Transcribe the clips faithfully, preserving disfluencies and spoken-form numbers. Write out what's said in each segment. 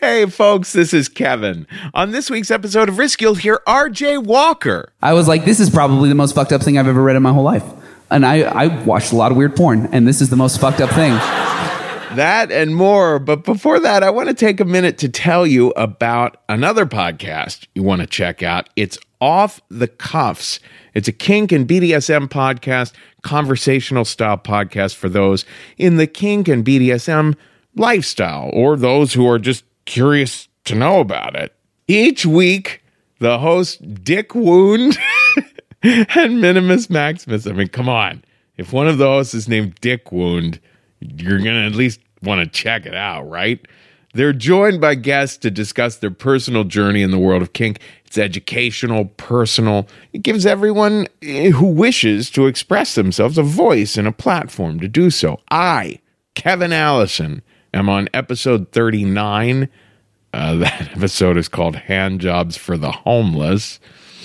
Hey, folks, this is Kevin. On this week's episode of Risk, you'll hear R J Walker. I was like, this is probably the most fucked up thing I've ever read in my whole life. And I, I watched a lot of weird porn, and this is the most fucked up thing. That and more. But before that, I want to take a minute to tell you about another podcast you want to check out. It's Off the Cuffs. It's a kink and B D S M podcast, conversational style podcast for those in the kink and B D S M lifestyle, or those who are just curious to know about it. Each week, the host, Dick Wound and Minimus Maximus. I mean, come on. If one of the hosts is named Dick Wound, you're going to at least want to check it out, right? They're joined by guests to discuss their personal journey in the world of kink. It's educational, personal. It gives everyone who wishes to express themselves a voice and a platform to do so. I, Kevin Allison, am on episode thirty-nine. Uh, that episode is called Hand Jobs for the Homeless.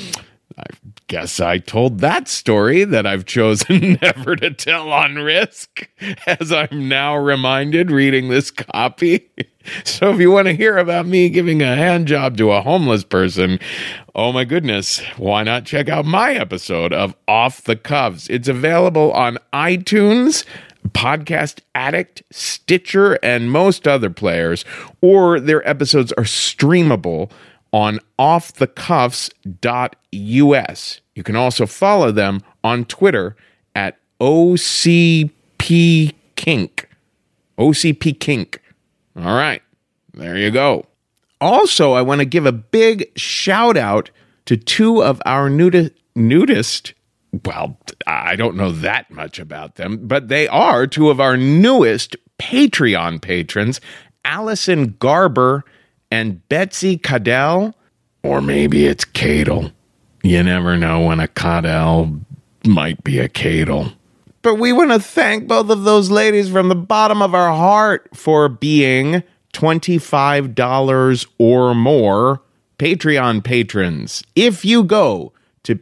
I guess I told that story that I've chosen never to tell on Risk, as I'm now reminded reading this copy. So if you want to hear about me giving a hand job to a homeless person, oh my goodness, why not check out my episode of Off the Cuffs? It's available on iTunes, Podcast Addict, Stitcher, and most other players, or their episodes are streamable on off the cuffs dot U S. You can also follow them on Twitter at O C P Kink. O C P Kink. All right, there you go. Also, I want to give a big shout out to two of our nudi- nudist, well, I don't know that much about them, but they are two of our newest Patreon patrons, Allison Garber and Betsy Cadell, or maybe it's Cadel. You never know when a Cadell might be a Cadel. But we want to thank both of those ladies from the bottom of our heart for being twenty-five dollars or more Patreon patrons. If you go to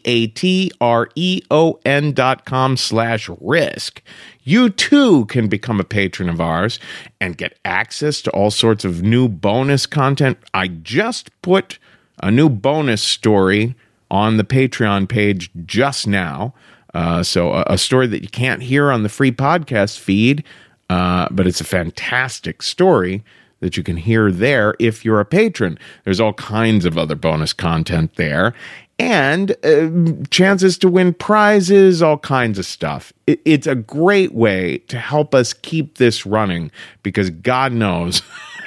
P-A-T-R-E-O-N dot com slash risk, you too can become a patron of ours and get access to all sorts of new bonus content. I just put a new bonus story on the Patreon page just now. Uh, so a, a story that you can't hear on the free podcast feed, uh, but it's a fantastic story that you can hear there if you're a patron. There's all kinds of other bonus content there. And uh, chances to win prizes, all kinds of stuff. It, it's a great way to help us keep this running because God knows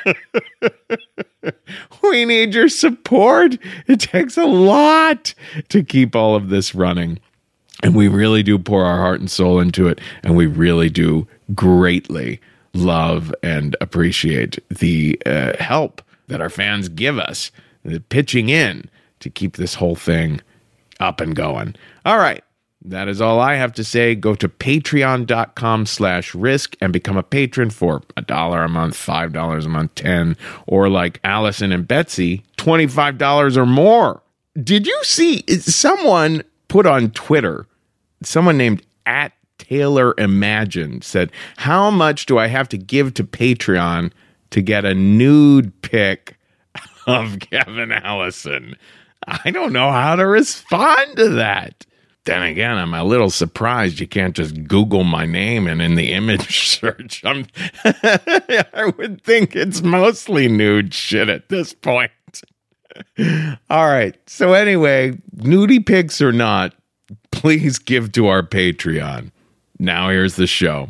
we need your support. It takes a lot to keep all of this running. And we really do pour our heart and soul into it. And we really do greatly love and appreciate the uh, help that our fans give us, the pitching in to keep this whole thing up and going. All right. That is all I have to say. Go to patreon.com slash risk and become a patron for a dollar a month, five dollars a month, ten, or like Allison and Betsy, twenty-five dollars or more. Did you see someone put on Twitter, someone named at Taylor Imagined said, how much do I have to give to Patreon to get a nude pic of Kevin Allison? I don't know how to respond to that. Then again, I'm a little surprised you can't just Google my name and in the image search, I'm, I would think it's mostly nude shit at this point. All right. So anyway, nudie pics or not, please give to our Patreon. Now here's the show.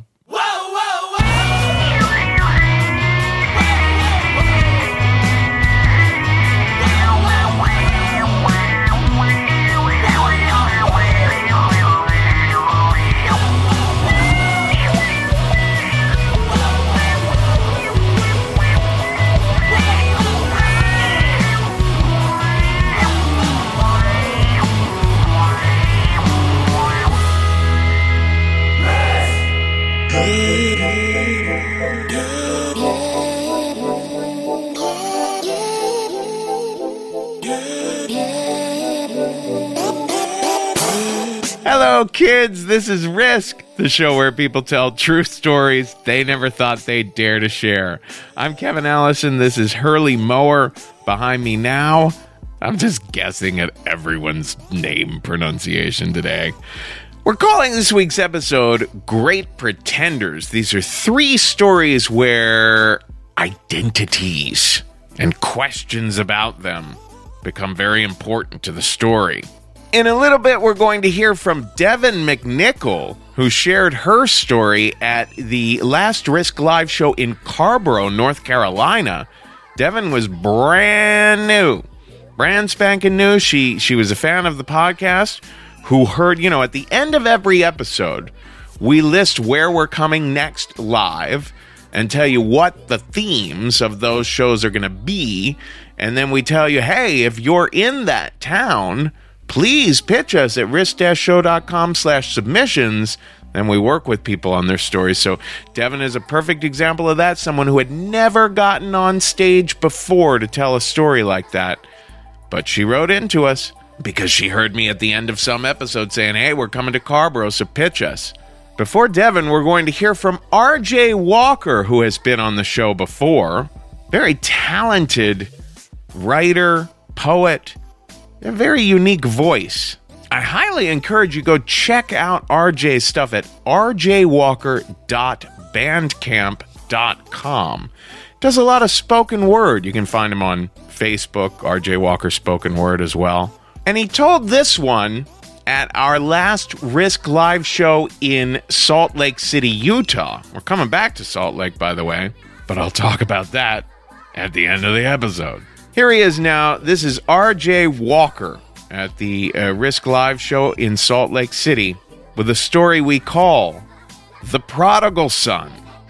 Hello, kids. This is Risk. the show where people tell true stories they never thought they'd dare to share. I'm Kevin Allison. This is Hurley Mower. Behind me now, I'm just guessing at everyone's name pronunciation today. We're calling this week's episode Great Pretenders. These are three stories where identities and questions about them become very important to the story. In a little bit, we're going to hear from Devin McNichol, who shared her story at the last Risk Live show in Carborough, North Carolina. Devin was brand new, brand spanking new. She she was a fan of the podcast who heard, you know, at the end of every episode, we list where we're coming next live and tell you what the themes of those shows are going to be. And then we tell you, hey, if you're in that town, please pitch us at risk-show.com slash submissions. Then we work with people on their stories. So Devin is a perfect example of that. Someone who had never gotten on stage before to tell a story like that. But she wrote into us because she heard me at the end of some episode saying, hey, we're coming to Carborough, so pitch us. Before Devin, we're going to hear from R J Walker, who has been on the show before. Very talented writer, poet, a very unique voice. I highly encourage you go check out R J's stuff at r j walker dot bandcamp dot com. Does a lot of spoken word. You can find him on Facebook, R J Walker Spoken Word as well. And he told this one at our last Risk Live show in Salt Lake City, Utah. We're coming back to Salt Lake, by the way, but I'll talk about that at the end of the episode. Here he is now. This is R J Walker at the uh, Risk Live show in Salt Lake City with a story we call The Prodigal Son.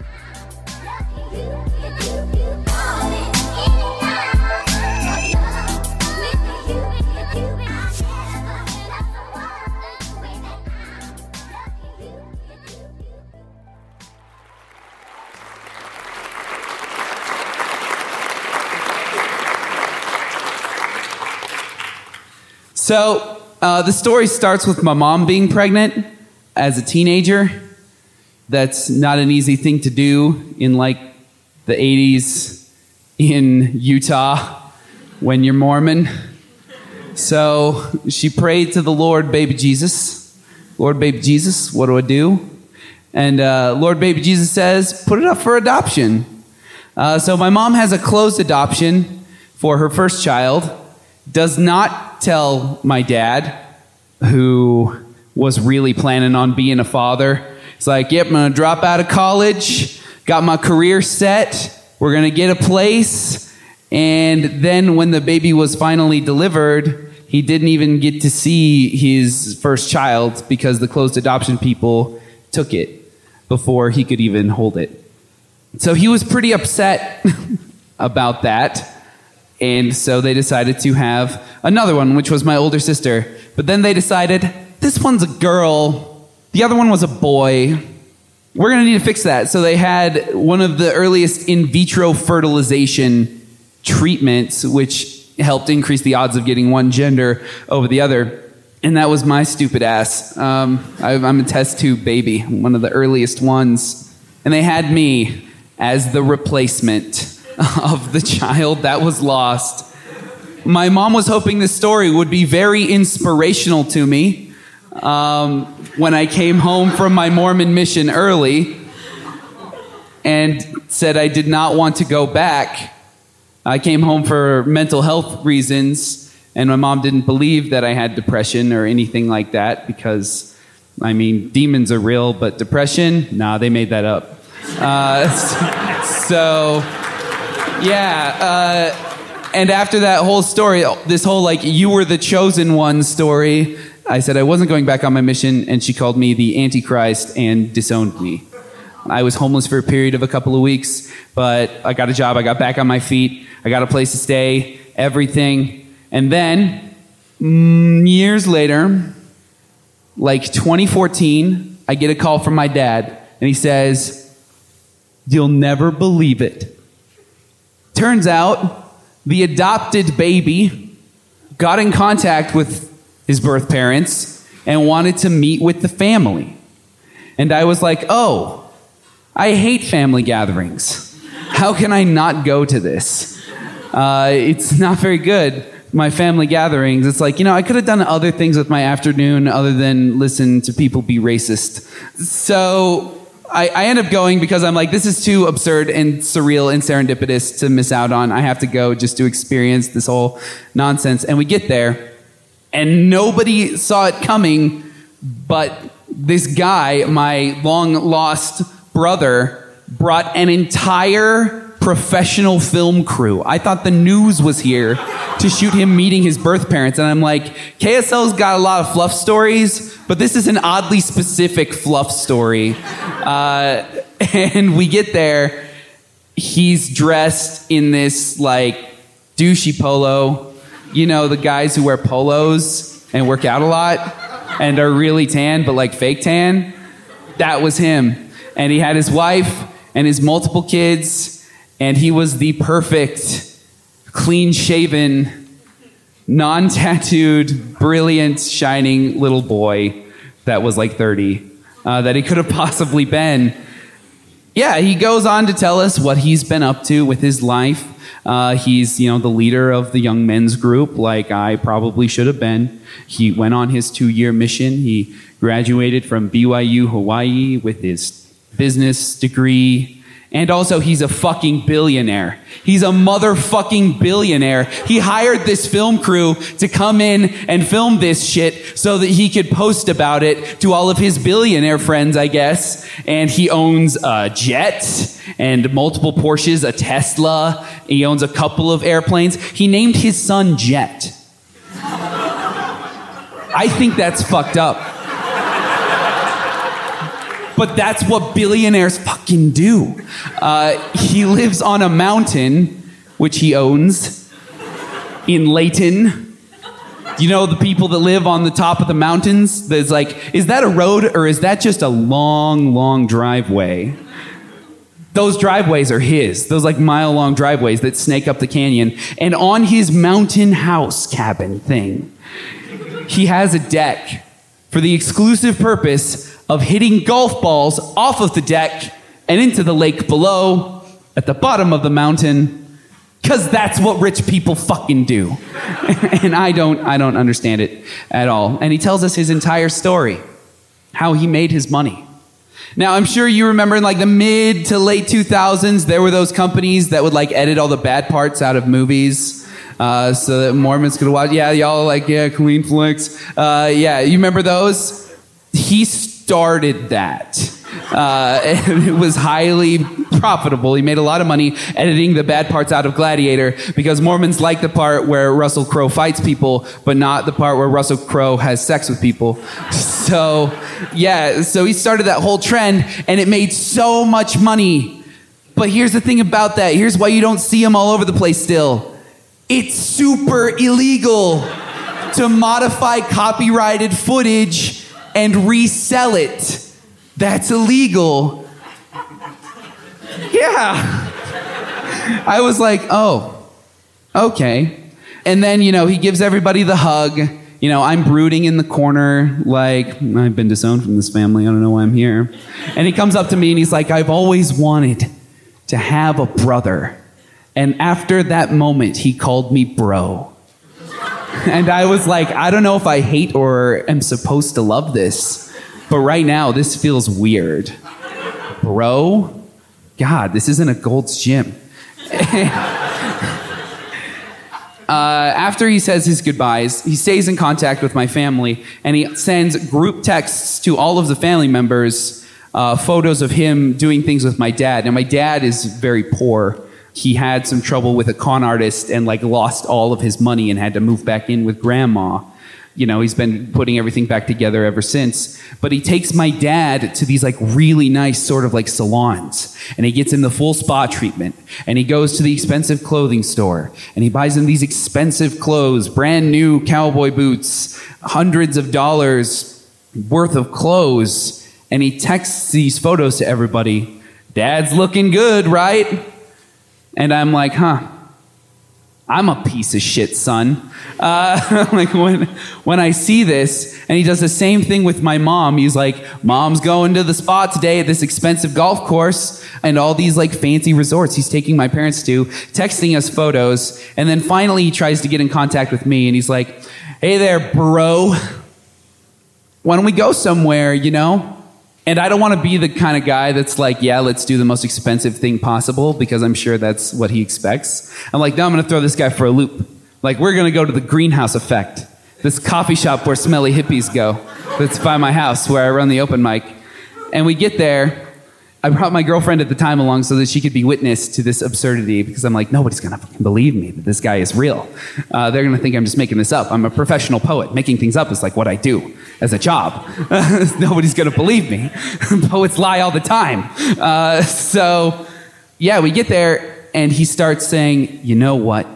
So uh, the story starts with my mom being pregnant as a teenager. That's not an easy thing to do in like the eighties in Utah when you're Mormon. So she prayed to the Lord, baby Jesus. Lord, baby Jesus, what do I do? And uh, Lord, baby Jesus says, put it up for adoption. Uh, so my mom has a closed adoption for her first child. Does not tell my dad, who was really planning on being a father. It's like, yep, I'm going to drop out of college, got my career set, we're going to get a place. And then when the baby was finally delivered, he didn't even get to see his first child because the closed adoption people took it before he could even hold it. So he was pretty upset about that. And so they decided to have another one, which was my older sister. But then they decided, this one's a girl, the other one was a boy. We're going to need to fix that. So they had one of the earliest in vitro fertilization treatments, which helped increase the odds of getting one gender over the other. And that was my stupid ass. Um, I, I'm a test tube baby, one of the earliest ones. And they had me as the replacement of the child that was lost. My mom was hoping this story would be very inspirational to me um, when I came home from my Mormon mission early and said I did not want to go back. I came home for mental health reasons, and my mom didn't believe that I had depression or anything like that because, I mean, demons are real, but depression, nah, they made that up. Uh, so... Yeah, uh, and after that whole story, this whole, like, you were the chosen one story, I said I wasn't going back on my mission, and she called me the Antichrist and disowned me. I was homeless for a period of a couple of weeks, but I got a job, I got back on my feet, I got a place to stay, everything. And then, mm, years later, like twenty fourteen, I get a call from my dad, and he says, "You'll never believe it. Turns out, the adopted baby got in contact with his birth parents and wanted to meet with the family. And I was like, oh, I hate family gatherings. How can I not go to this? Uh, it's not very good, my family gatherings. It's like, you know, I could have done other things with my afternoon other than listen to people be racist. So I, I end up going because I'm like, this is too absurd and surreal and serendipitous to miss out on. I have to go just to experience this whole nonsense. And we get there, and nobody saw it coming, but this guy, my long-lost brother, brought an entire professional film crew. I thought the news was here to shoot him meeting his birth parents. And I'm like, K S L's got a lot of fluff stories, but this is an oddly specific fluff story. Uh, and we get there. He's dressed in this, like, douchey polo. You know, the guys who wear polos and work out a lot and are really tan, but, like, fake tan. That was him. And he had his wife and his multiple kids. And he was the perfect, clean-shaven, non-tattooed, brilliant, shining little boy that was like thirty, uh, that he could have possibly been. Yeah, he goes on to tell us what he's been up to with his life. Uh, he's, you know, the leader of the young men's group, like I probably should have been. He went on his two-year mission. He graduated from B Y U, Hawaii, with his business degree. And also, he's a fucking billionaire. He's a motherfucking billionaire. He hired this film crew to come in and film this shit so that he could post about it to all of his billionaire friends, I guess. And he owns a jet and multiple Porsches, a Tesla. He owns a couple of airplanes. He named his son Jet. I think that's fucked up. But that's what billionaires fucking do. Uh, he lives on a mountain, which he owns, in Layton. You know the people that live on the top of the mountains? There's like, is that a road or is that just a long, long driveway? Those driveways are his. Those like mile-long driveways that snake up the canyon. And on his mountain house cabin thing, he has a deck for the exclusive purpose of hitting golf balls off of the deck and into the lake below at the bottom of the mountain, because that's what rich people fucking do. And I don't, I don't understand it at all. And he tells us his entire story, how he made his money. Now, I'm sure you remember in like the mid to late two thousands, there were those companies that would like edit all the bad parts out of movies uh, so that Mormons could watch. Yeah, y'all like, yeah, clean flicks. Uh, yeah, you remember those? He started that. Uh, and it was highly profitable. He made a lot of money editing the bad parts out of Gladiator because Mormons like the part where Russell Crowe fights people, but not the part where Russell Crowe has sex with people. So, yeah, so he started that whole trend, and it made so much money. But here's the thing about that. Here's why you don't see him all over the place still. It's super illegal to modify copyrighted footage and resell it. That's illegal. Yeah. I was like, oh, okay. And then, you know, he gives everybody the hug. You know, I'm brooding in the corner, like, I've been disowned from this family. I don't know why I'm here. And he comes up to me and he's like, I've always wanted to have a brother. And after that moment, he called me bro. And I was like, I don't know if I hate or am supposed to love this, but right now, this feels weird. Bro? God, this isn't a Gold's Gym. uh, after he says his goodbyes, he stays in contact with my family, and he sends group texts to all of the family members, uh, photos of him doing things with my dad. And my dad is very poor. He had some trouble with a con artist and like lost all of his money and had to move back in with grandma. You know, he's been putting everything back together ever since. But he takes my dad to these like really nice sort of like salons. And he gets him the full spa treatment. And he goes to the expensive clothing store. And he buys him these expensive clothes, brand new cowboy boots, hundreds of dollars worth of clothes. And he texts these photos to everybody. Dad's looking good, right? And I'm like, huh. I'm a piece of shit, son. Uh, like when when I see this, and he does the same thing with my mom. He's like, Mom's going to the spa today at this expensive golf course and all these like fancy resorts he's taking my parents to, texting us photos. And then finally he tries to get in contact with me and he's like, hey there, bro. Why don't we go somewhere, you know? And I don't want to be the kind of guy that's like, yeah, let's do the most expensive thing possible, because I'm sure that's what he expects. I'm like, no, I'm going to throw this guy for a loop. Like, we're going to go to the Greenhouse Effect, this coffee shop where smelly hippies go, that's by my house where I run the open mic. And we get there. I brought my girlfriend at the time along so that she could be witness to this absurdity, because I'm like, nobody's going to fucking believe me that this guy is real. Uh, they're going to think I'm just making this up. I'm a professional poet. Making things up is like what I do as a job. Nobody's going to believe me. Poets lie all the time. Uh, so, yeah, we get there, and he starts saying, you know what?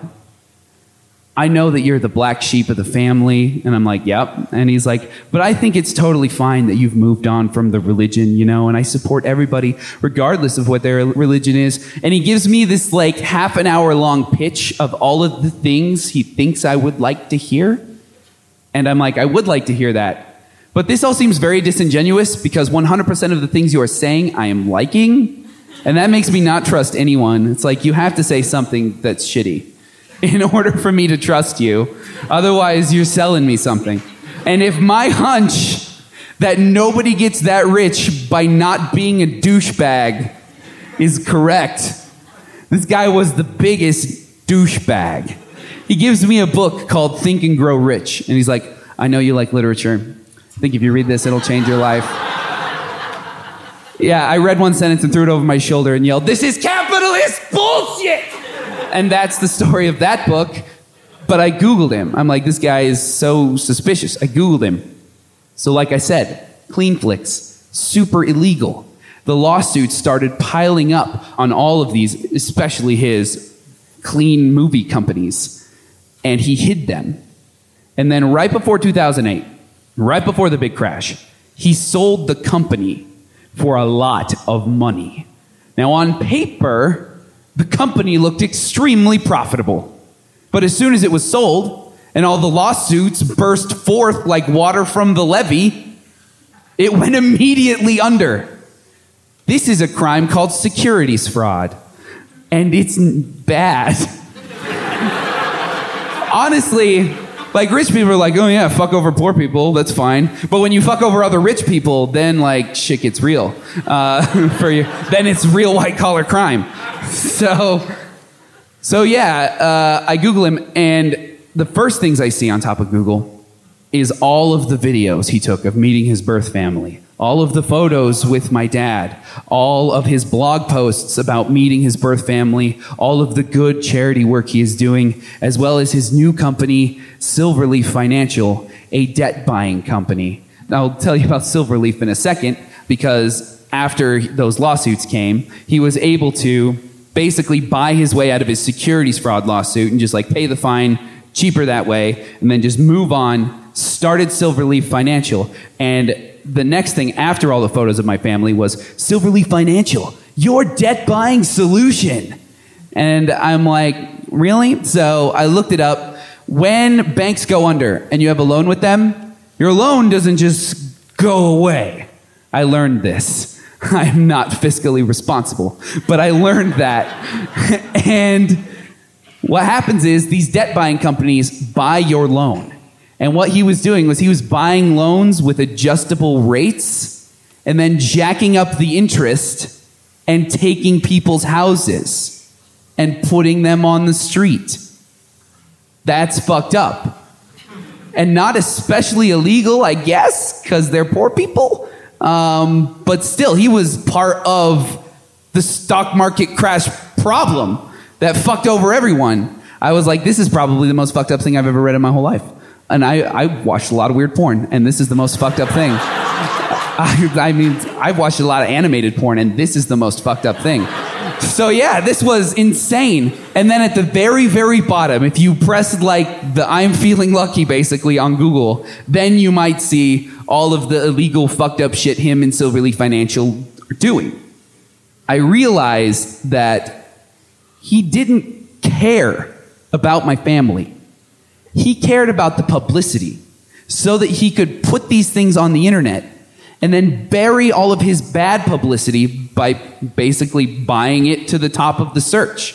I know that you're the black sheep of the family. And I'm like, yep. And he's like, but I think it's totally fine that you've moved on from the religion, you know, and I support everybody regardless of what their religion is. And he gives me this like half an hour long pitch of all of the things he thinks I would like to hear. And I'm like, I would like to hear that. But this all seems very disingenuous, because one hundred percent of the things you are saying I am liking. And that makes me not trust anyone. It's like, you have to say something that's shitty in order for me to trust you. Otherwise, you're selling me something. And if my hunch that nobody gets that rich by not being a douchebag is correct, this guy was the biggest douchebag. He gives me a book called Think and Grow Rich. And he's like, I know you like literature. I think if you read this, it'll change your life. Yeah, I read one sentence and threw it over my shoulder and yelled, this is capitalist bullshit! And that's the story of that book. But I Googled him. I'm like, this guy is so suspicious. I Googled him. So like I said, Cleanflix, super illegal. The lawsuits started piling up on all of these, especially his clean movie companies. And he hid them. And then right before two thousand eight, right before the big crash, he sold the company for a lot of money. Now on paper, the company looked extremely profitable. But as soon as it was sold, and all the lawsuits burst forth like water from the levee, it went immediately under. This is a crime called securities fraud. And it's bad. Honestly, like rich people are like, oh yeah, fuck over poor people, that's fine. But when you fuck over other rich people, then like shit gets real. Uh, for you, then it's real white collar crime. So, so yeah, uh, I Google him, and the first things I see on top of Google is all of the videos he took of meeting his birth family, all of the photos with my dad, all of his blog posts about meeting his birth family, all of the good charity work he is doing, as well as his new company, Silverleaf Financial, a debt buying company. Now, I'll tell you about Silverleaf in a second, because after those lawsuits came, he was able to basically buy his way out of his securities fraud lawsuit and just like pay the fine cheaper that way, and then just move on, started Silverleaf Financial. And the next thing after all the photos of my family was Silverleaf Financial, your debt buying solution. And I'm like, really? So I looked it up. When banks go under and you have a loan with them, your loan doesn't just go away. I learned this. I'm not fiscally responsible, but I learned that. And what happens is these debt buying companies buy your loan. And what he was doing was he was buying loans with adjustable rates and then jacking up the interest and taking people's houses and putting them on the street. That's fucked up. And not especially illegal, I guess, because they're poor people. Um, but still, he was part of the stock market crash problem that fucked over everyone. I was like, this is probably the most fucked up thing I've ever read in my whole life. And I, I watched a lot of weird porn, and this is the most fucked up thing. I, I mean, I've watched a lot of animated porn, and this is the most fucked up thing. So yeah, this was insane. And then at the very, very bottom, if you press like the I'm feeling lucky basically on Google, then you might see all of the illegal fucked up shit him and Silverleaf Financial are doing. I realized that he didn't care about my family. He cared about the publicity so that he could put these things on the internet and then bury all of his bad publicity by basically buying it to the top of the search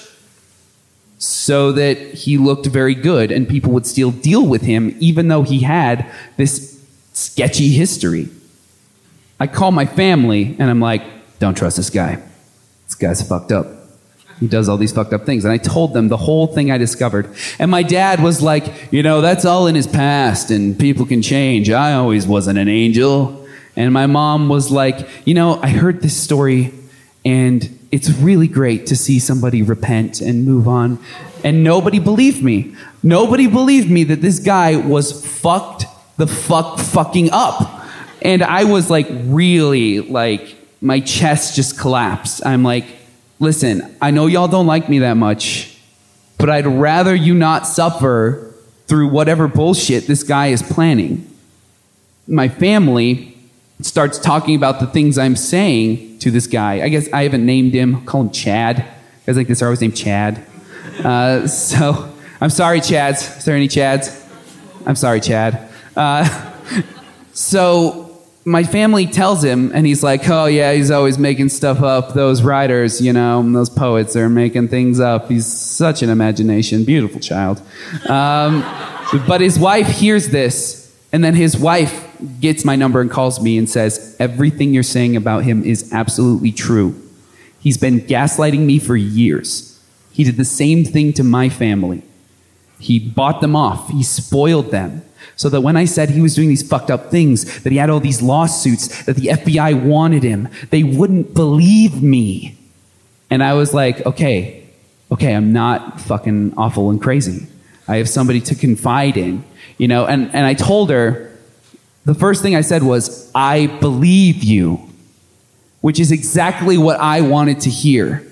so that he looked very good and people would still deal with him even though he had this sketchy history. I call my family and I'm like, don't trust this guy. This guy's fucked up. He does all these fucked up things. And I told them the whole thing I discovered. And my dad was like, you know, that's all in his past and people can change. I always wasn't an angel. And my mom was like, you know, I heard this story and it's really great to see somebody repent and move on. And nobody believed me. Nobody believed me that this guy was fucked the fuck fucking up. And I was like, really, like, my chest just collapsed. I'm like, listen, I know y'all don't like me that much, but I'd rather you not suffer through whatever bullshit this guy is planning. My family starts talking about the things I'm saying to this guy. I guess I haven't named him. I'll call him Chad. Guys like this are always named Chad. Uh, so, I'm sorry, Chads. Is there any Chads? I'm sorry, Chad. Uh, so... My family tells him, and he's like, oh yeah, he's always making stuff up. Those writers, you know, those poets are making things up. He's such an imagination. Beautiful child. Um, but his wife hears this, and then his wife gets my number and calls me and says, everything you're saying about him is absolutely true. He's been gaslighting me for years. He did the same thing to my family. He bought them off. He spoiled them. So that when I said he was doing these fucked up things, that he had all these lawsuits, that the F B I wanted him, they wouldn't believe me. And I was like, okay, okay, I'm not fucking awful and crazy. I have somebody to confide in, you know, and, and I told her, the first thing I said was, I believe you, which is exactly what I wanted to hear.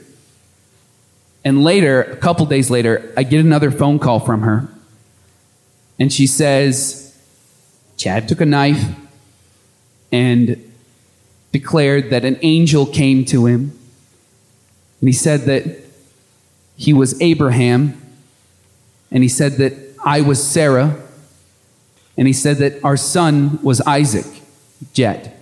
And later, a couple days later, I get another phone call from her. And she says, Chad took a knife and declared that an angel came to him. And he said that he was Abraham. And he said that I was Sarah. And he said that our son was Isaac, Jet.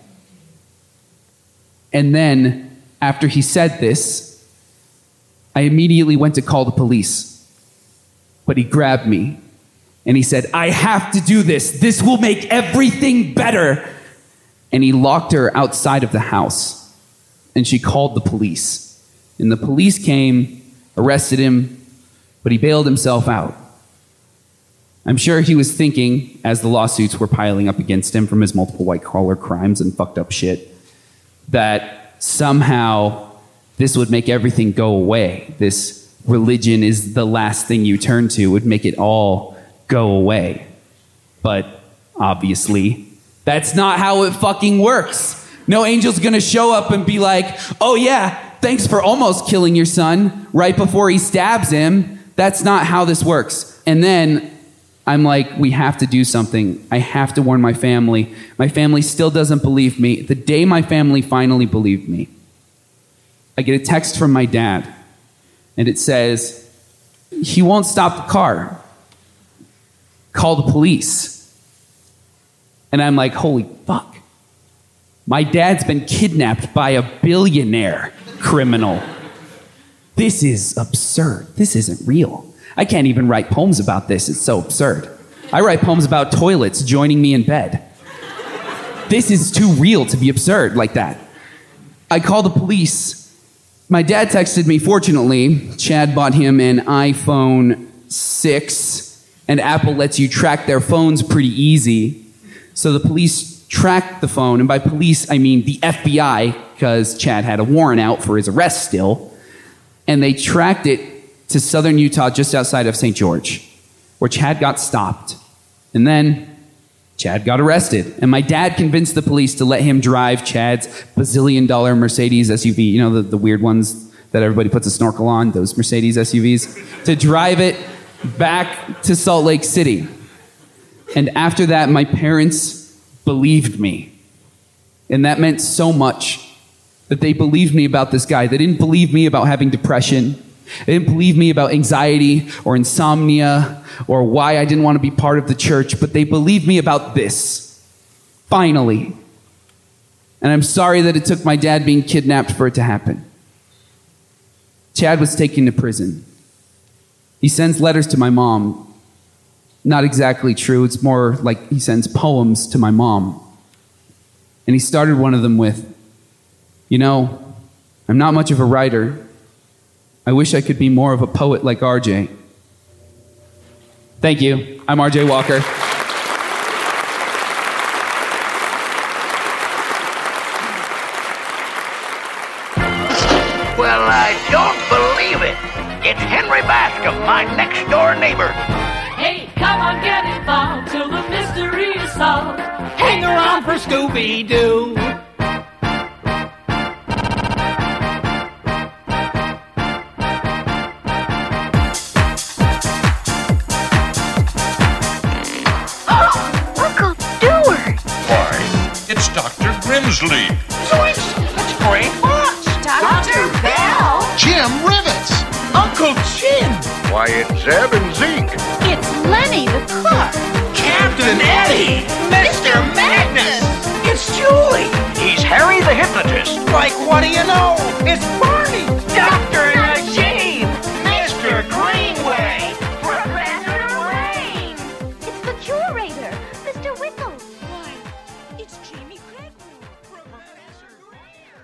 And then, after he said this, I immediately went to call the police. But he grabbed me. And he said, I have to do this. This will make everything better. And he locked her outside of the house. And she called the police. And the police came, arrested him, but he bailed himself out. I'm sure he was thinking, as the lawsuits were piling up against him from his multiple white-collar crimes and fucked up shit, that somehow this would make everything go away. This religion is the last thing you turn to, would make it all go away. But obviously, that's not how it fucking works. No angel's gonna show up and be like, oh yeah, thanks for almost killing your son right before he stabs him. That's not how this works. And then I'm like, we have to do something. I have to warn my family. My family still doesn't believe me. The day my family finally believed me, I get a text from my dad, and it says, he won't stop the car. Call the police. And I'm like, holy fuck. My dad's been kidnapped by a billionaire criminal. This is absurd. This isn't real. I can't even write poems about this. It's so absurd. I write poems about toilets joining me in bed. This is too real to be absurd like that. I call the police. My dad texted me, fortunately, Chad bought him an iPhone six, and Apple lets you track their phones pretty easy. So the police tracked the phone, and by police, I mean the F B I, because Chad had a warrant out for his arrest still, and they tracked it to southern Utah, just outside of Saint George, where Chad got stopped. And then Chad got arrested, and my dad convinced the police to let him drive Chad's bazillion dollar Mercedes S U V, you know, the, the weird ones that everybody puts a snorkel on, those Mercedes S U Vs, to drive it back to Salt Lake City. And after that, my parents believed me. And that meant so much, that they believed me about this guy. They didn't believe me about having depression. They didn't believe me about anxiety or insomnia or why I didn't want to be part of the church, but they believed me about this. Finally. And I'm sorry that it took my dad being kidnapped for it to happen. Chad was taken to prison. He sends letters to my mom. Not exactly true. It's more like he sends poems to my mom. And he started one of them with, you know, I'm not much of a writer. I wish I could be more of a poet like R J. Thank you. I'm R J Walker. Well, I don't believe it. It's Henry Bascom, my next-door neighbor. Hey, come on, get involved till the mystery is solved. Hang around for Scooby-Doo. Oh, Uncle Stewart. Why, it's Doctor Grimsley. Joyce, it's Gray Fox. Doctor Bell. Jim Rivets. Uncle Jim. Why, it's Zeb and Zeke. It's Lenny the cook. Captain Eddie. Mister Magnus. It's Julie. He's Harry the hypnotist. Like, what do you know? It's Barney. Doctor Najib. Mister Greenway. Professor Wayne. It's the curator, Mister Wickle. Why, it's Jamie Craigmore. Professor Greer.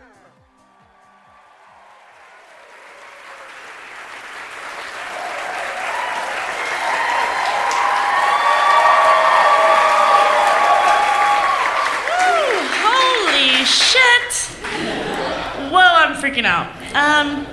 Holy shit! Whoa, I'm freaking out. Um,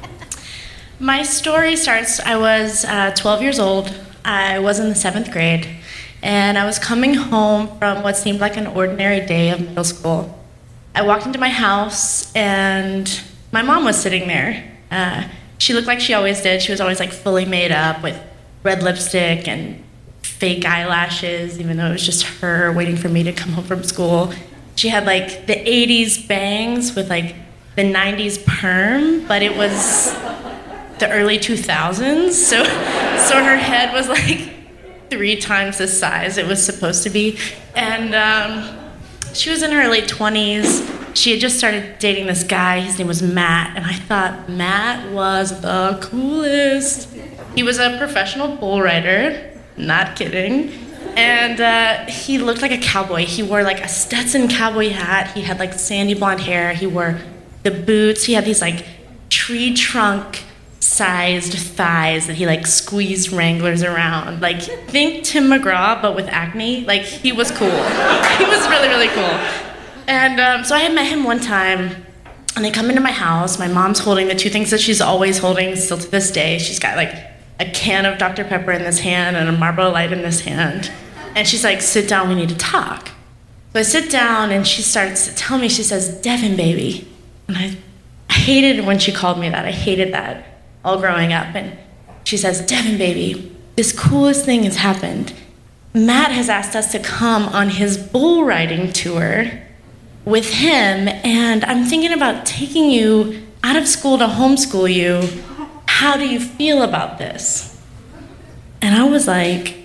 my story starts, I was uh, twelve years old. I was in the seventh grade, and I was coming home from what seemed like an ordinary day of middle school. I walked into my house, and my mom was sitting there. Uh, she looked like she always did. She was always like fully made up with red lipstick and fake eyelashes, even though it was just her waiting for me to come home from school. She had like the eighties bangs with like the nineties perm, but it was the early two thousands, so so her head was like three times the size it was supposed to be. And um, she was in her late twenties. She had just started dating this guy. His name was Matt, and I thought Matt was the coolest. He was a professional bull rider, not kidding. And uh, he looked like a cowboy. He wore like a Stetson cowboy hat. He had like sandy blonde hair. He wore the boots. He had these like tree trunk sized thighs that he like squeezed Wranglers around. Like, think Tim McGraw, but with acne. Like, he was cool. He was really, really cool. And um, so I had met him one time, and they come into my house. My mom's holding the two things that she's always holding still to this day. She's got like a can of Doctor Pepper in this hand and a Marlboro Light in this hand. And she's like, sit down, we need to talk. So I sit down, and she starts to tell me, she says, Devin, baby. And I, I hated when she called me that. I hated that all growing up. And she says, Devin, baby, this coolest thing has happened. Matt has asked us to come on his bull riding tour with him, and I'm thinking about taking you out of school to homeschool you. How do you feel about this? And I was like,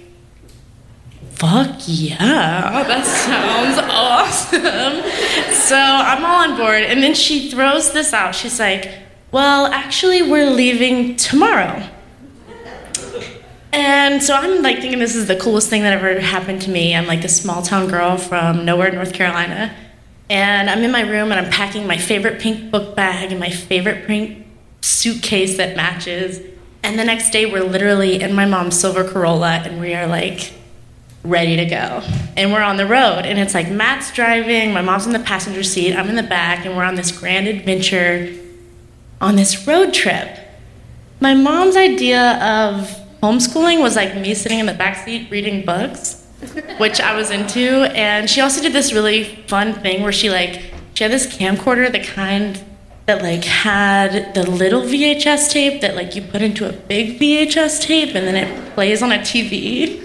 fuck yeah, that sounds awesome. So I'm all on board. And then she throws this out. She's like, well, actually, we're leaving tomorrow. And so I'm like thinking this is the coolest thing that ever happened to me. I'm like a small town girl from nowhere, North Carolina. And I'm in my room, and I'm packing my favorite pink book bag and my favorite pink suitcase that matches. And the next day, we're literally in my mom's silver Corolla, and we are like ready to go. And we're on the road, and it's like Matt's driving, my mom's in the passenger seat, I'm in the back, and we're on this grand adventure on this road trip. My mom's idea of homeschooling was like me sitting in the back seat reading books, which I was into. And she also did this really fun thing where she like, she had this camcorder, the kind that like had the little V H S tape that like you put into a big V H S tape and then it plays on a T V.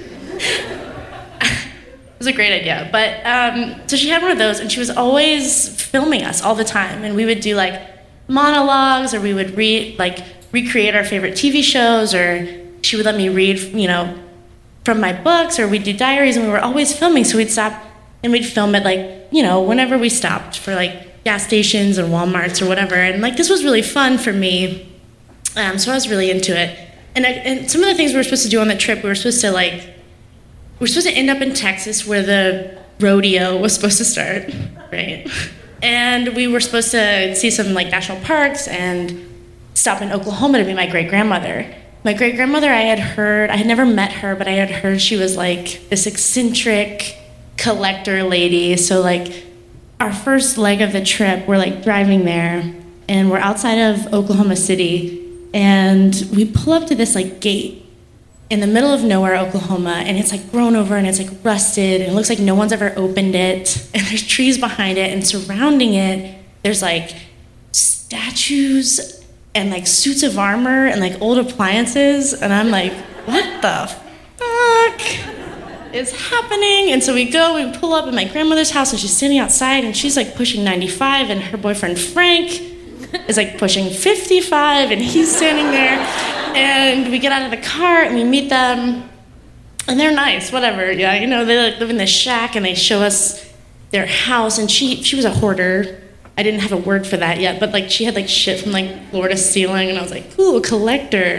It was a great idea. But um, so she had one of those, and she was always filming us all the time. And we would do like monologues, or we would read, like recreate our favorite T V shows, or she would let me read, you know, from my books, or we'd do diaries, and we were always filming. So we'd stop and we'd film at, like, you know, whenever we stopped for, like, gas stations and Walmarts or whatever. And, like, this was really fun for me. Um, so I was really into it. And, I, and some of the things we were supposed to do on the trip, we were supposed to, like, we were supposed to end up in Texas where the rodeo was supposed to start, right? And we were supposed to see some, like, national parks and stop in Oklahoma to meet my great-grandmother. My great-grandmother, I had heard, I had never met her, but I had heard she was, like, this eccentric collector lady. So, like, our first leg of the trip, we're, like, driving there, and we're outside of Oklahoma City, and we pull up to this, like, gate in the middle of nowhere, Oklahoma, and it's, like, grown over, and it's, like, rusted, and it looks like no one's ever opened it, and there's trees behind it, and surrounding it, there's, like, statues and, like, suits of armor and, like, old appliances, and I'm like, what the fuck is happening? And so we go, we pull up at my grandmother's house, and she's standing outside, and she's, like, pushing ninety-five, and her boyfriend Frank is, like, pushing fifty-five, and he's standing there, and we get out of the car, and we meet them, and they're nice, whatever, yeah, you know, they, like, live in this shack, and they show us their house, and she she was a hoarder. I didn't have a word for that yet, but, like, she had, like, shit from, like, floor to ceiling, and I was like, ooh, a collector.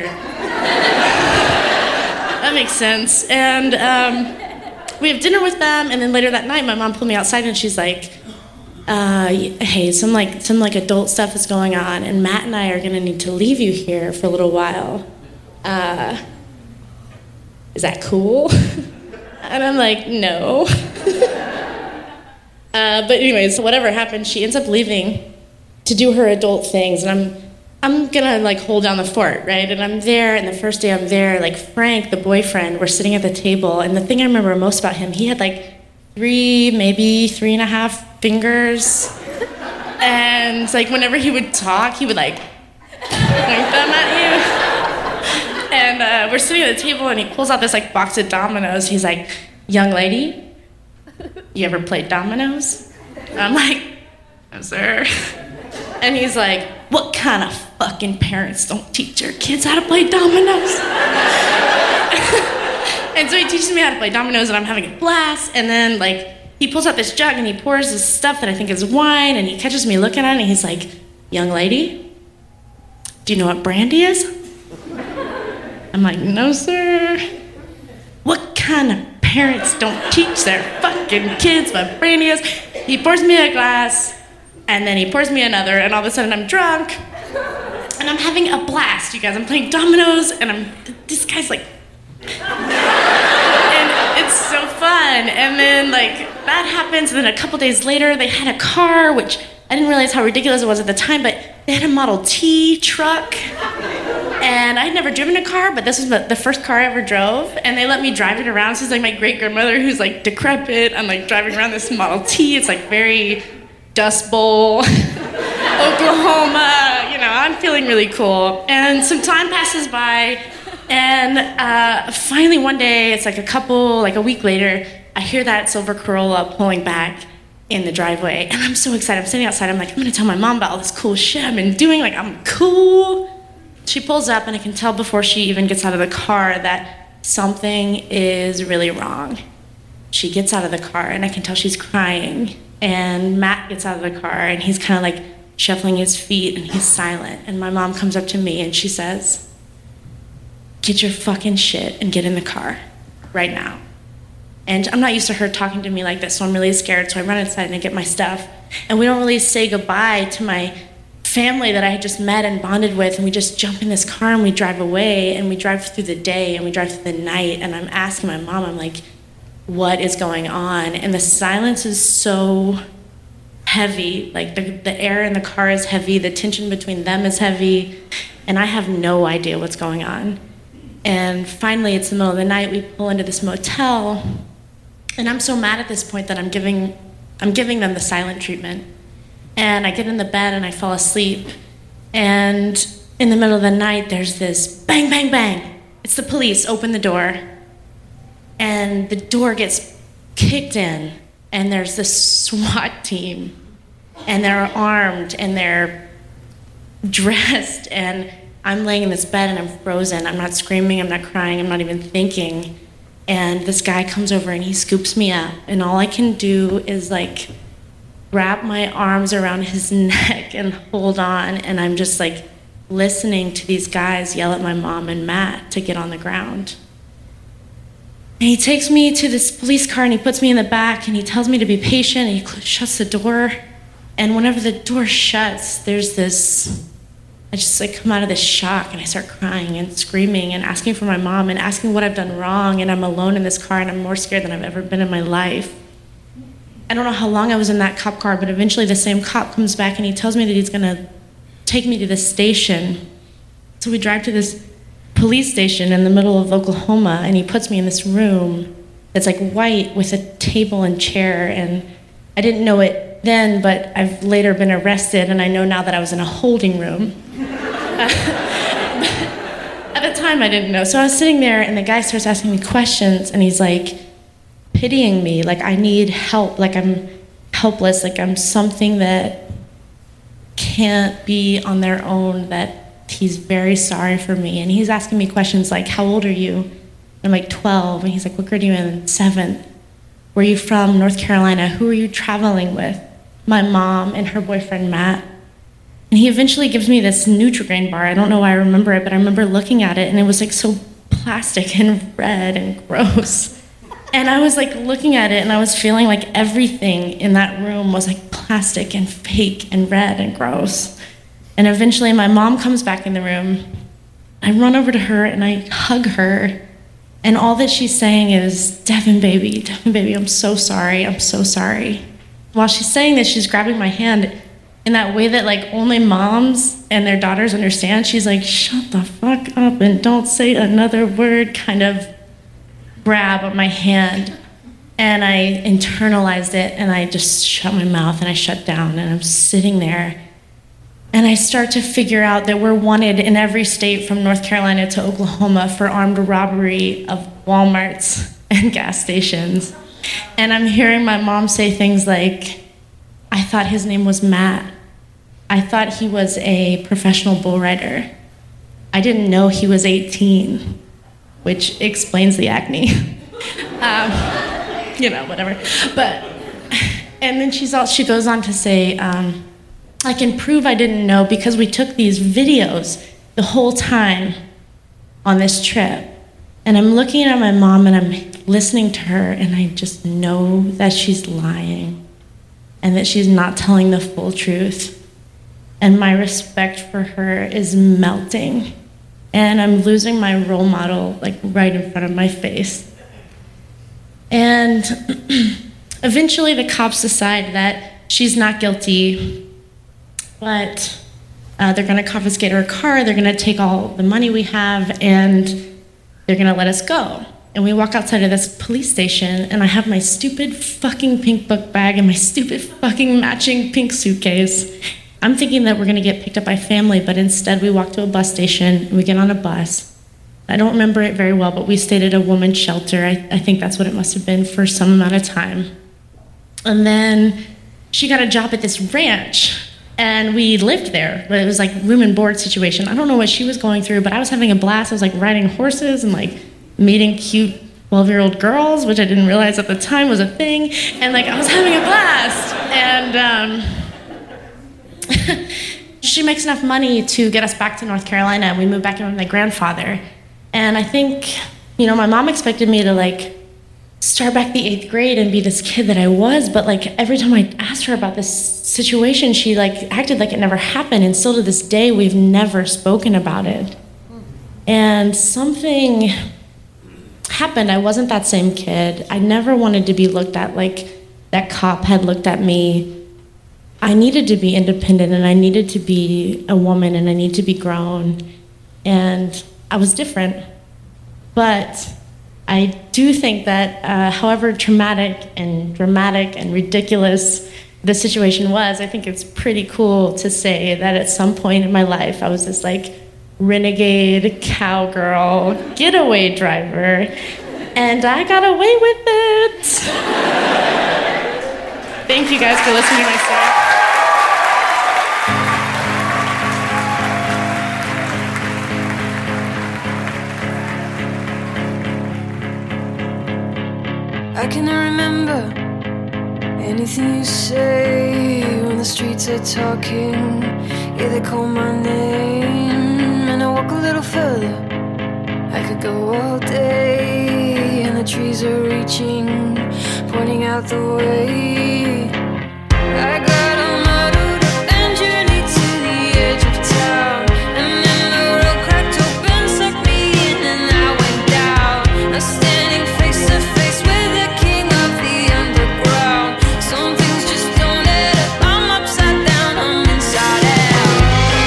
That makes sense. And um, we have dinner with them, and then later that night, my mom pulled me outside, and she's like, uh, hey, some, like, some, like, adult stuff is going on, and Matt and I are gonna need to leave you here for a little while. Uh, is that cool? And I'm like, no. Uh, but anyways, so whatever happened, she ends up leaving to do her adult things, and I'm I'm gonna, like, hold down the fort, right? And I'm there, and the first day I'm there, like, Frank, the boyfriend, we're sitting at the table, and the thing I remember most about him, he had, like, three, maybe three and a half fingers, and, like, whenever he would talk, he would, like, point them at you. And uh, we're sitting at the table, and he pulls out this, like, box of dominoes. He's like, young lady, you ever played dominoes? And I'm like, no, sir. And he's like, what kind of fucking parents don't teach their kids how to play dominoes? And so he teaches me how to play dominoes, and I'm having a blast. And then, like, he pulls out this jug, and he pours this stuff that I think is wine, and he catches me looking at it, and he's like, young lady, do you know what brandy is? I'm like, no, sir. What kind of parents don't teach their fucking kids what brandy is? He pours me a glass, and then he pours me another, and all of a sudden I'm drunk, and I'm having a blast, you guys. I'm playing dominoes, and I'm, this guy's like, and it's so fun. And then, like, that happens, and then a couple days later, they had a car, which I didn't realize how ridiculous it was at the time, but they had a Model T truck. And I'd never driven a car, but this was the first car I ever drove, and they let me drive it around. So it's like my great-grandmother, who's, like, decrepit. I'm, like, driving around this Model T. It's, like, very Dust Bowl, Oklahoma. You know, I'm feeling really cool. And some time passes by, and uh, finally one day, it's like a couple, like a week later, I hear that silver Corolla pulling back in the driveway, and I'm so excited. I'm sitting outside. I'm like, I'm gonna tell my mom about all this cool shit I've been doing. Like, I'm cool. She pulls up, and I can tell before she even gets out of the car that something is really wrong. She gets out of the car, and I can tell she's crying. And Matt gets out of the car, and he's kind of like shuffling his feet, and he's silent. And my mom comes up to me, and she says, get your fucking shit and get in the car right now. And I'm not used to her talking to me like this, so I'm really scared. So I run inside and I get my stuff. And we don't really say goodbye to my family that I had just met and bonded with, and we just jump in this car and we drive away, and we drive through the day and we drive through the night, and I'm asking my mom, I'm like, what is going on? And the silence is so heavy. Like, the, the air in the car is heavy, the tension between them is heavy, and I have no idea what's going on. And finally, it's the middle of the night, we pull into this motel, and I'm so mad at this point that I'm giving I'm giving them the silent treatment. And I get in the bed and I fall asleep. And in the middle of the night, there's this bang, bang, bang. It's the police. Open the door. And the door gets kicked in. And there's this SWAT team. And they're armed and they're dressed. And I'm laying in this bed and I'm frozen. I'm not screaming, I'm not crying, I'm not even thinking. And this guy comes over and he scoops me up. And all I can do is like wrap my arms around his neck and hold on. And I'm just like listening to these guys yell at my mom and Matt to get on the ground. And he takes me to this police car and he puts me in the back and he tells me to be patient and he cl- shuts the door. And whenever the door shuts, there's this, I just like come out of this shock and I start crying and screaming and asking for my mom and asking what I've done wrong, and I'm alone in this car and I'm more scared than I've ever been in my life. I don't know how long I was in that cop car, but eventually the same cop comes back and he tells me that he's gonna take me to the station. So we drive to this police station in the middle of Oklahoma and he puts me in this room that's like white with a table and chair, and I didn't know it then, but I've later been arrested and I know now that I was in a holding room. At the time I didn't know. So I was sitting there and the guy starts asking me questions and he's like pitying me, like I need help, like I'm helpless, like I'm something that can't be on their own, that he's very sorry for me. And he's asking me questions like, how old are you? And I'm like twelve. And he's like, what grade are you in? Seventh. Where are you from? North Carolina. Who are you traveling with? My mom and her boyfriend, Matt. And he eventually gives me this Nutri-Grain bar. I don't know why I remember it, but I remember looking at it and it was like so plastic and red and gross. And I was like looking at it and I was feeling like everything in that room was like plastic and fake and red and gross. And eventually my mom comes back in the room. I run over to her and I hug her. And all that she's saying is, Devin baby, Devin baby, I'm so sorry, I'm so sorry. While she's saying this, she's grabbing my hand in that way that like only moms and their daughters understand. She's like, shut the fuck up and don't say another word, kind of grab on my hand. And I internalized it and I just shut my mouth and I shut down and I'm sitting there. And I start to figure out that we're wanted in every state from North Carolina to Oklahoma for armed robbery of Walmarts and gas stations. And I'm hearing my mom say things like, I thought his name was Matt. I thought he was a professional bull rider. I didn't know he was eighteen, which explains the acne. um, you know, whatever. But, and then she's all, she goes on to say, um, I can prove I didn't know because we took these videos the whole time on this trip. And I'm looking at my mom and I'm listening to her and I just know that she's lying and that she's not telling the full truth. And my respect for her is melting. And I'm losing my role model like right in front of my face. And eventually the cops decide that she's not guilty, but uh, they're gonna confiscate her car, they're gonna take all the money we have, and they're gonna let us go. And we walk outside of this police station, and I have my stupid fucking pink book bag and my stupid fucking matching pink suitcase. I'm thinking that we're gonna get picked up by family, but instead we walk to a bus station, and we get on a bus. I don't remember it very well, but we stayed at a woman's shelter. I, I think that's what it must have been for some amount of time. And then she got a job at this ranch, and we lived there, but it was like room and board situation. I don't know what she was going through, but I was having a blast. I was like riding horses and like meeting cute twelve-year-old girls, which I didn't realize at the time was a thing. And like I was having a blast. And um, she makes enough money to get us back to North Carolina, and we moved back in with my grandfather. And I think, you know, my mom expected me to like start back the eighth grade and be this kid that I was, but like every time I asked her about this situation, she like acted like it never happened, and still to this day we've never spoken about it. And something happened. I wasn't that same kid. I never wanted to be looked at like that cop had looked at me. I needed to be independent, and I needed to be a woman, and I needed to be grown, and I was different. But I do think that uh, however traumatic and dramatic and ridiculous the situation was, I think it's pretty cool to say that at some point in my life I was this like renegade cowgirl getaway driver, and I got away with it. Thank you guys for listening to my story. I cannot remember anything you say when the streets are talking. Yeah, they call my name, and I walk a little further. I could go all day, and the trees are reaching, pointing out the way. I got a muddled up and journeyed to the edge of town, and then the road cracked open, sucked me in, and I went down. I was standing face to face with the king of the underground. Some things just don't add up. I'm upside down, I'm inside out.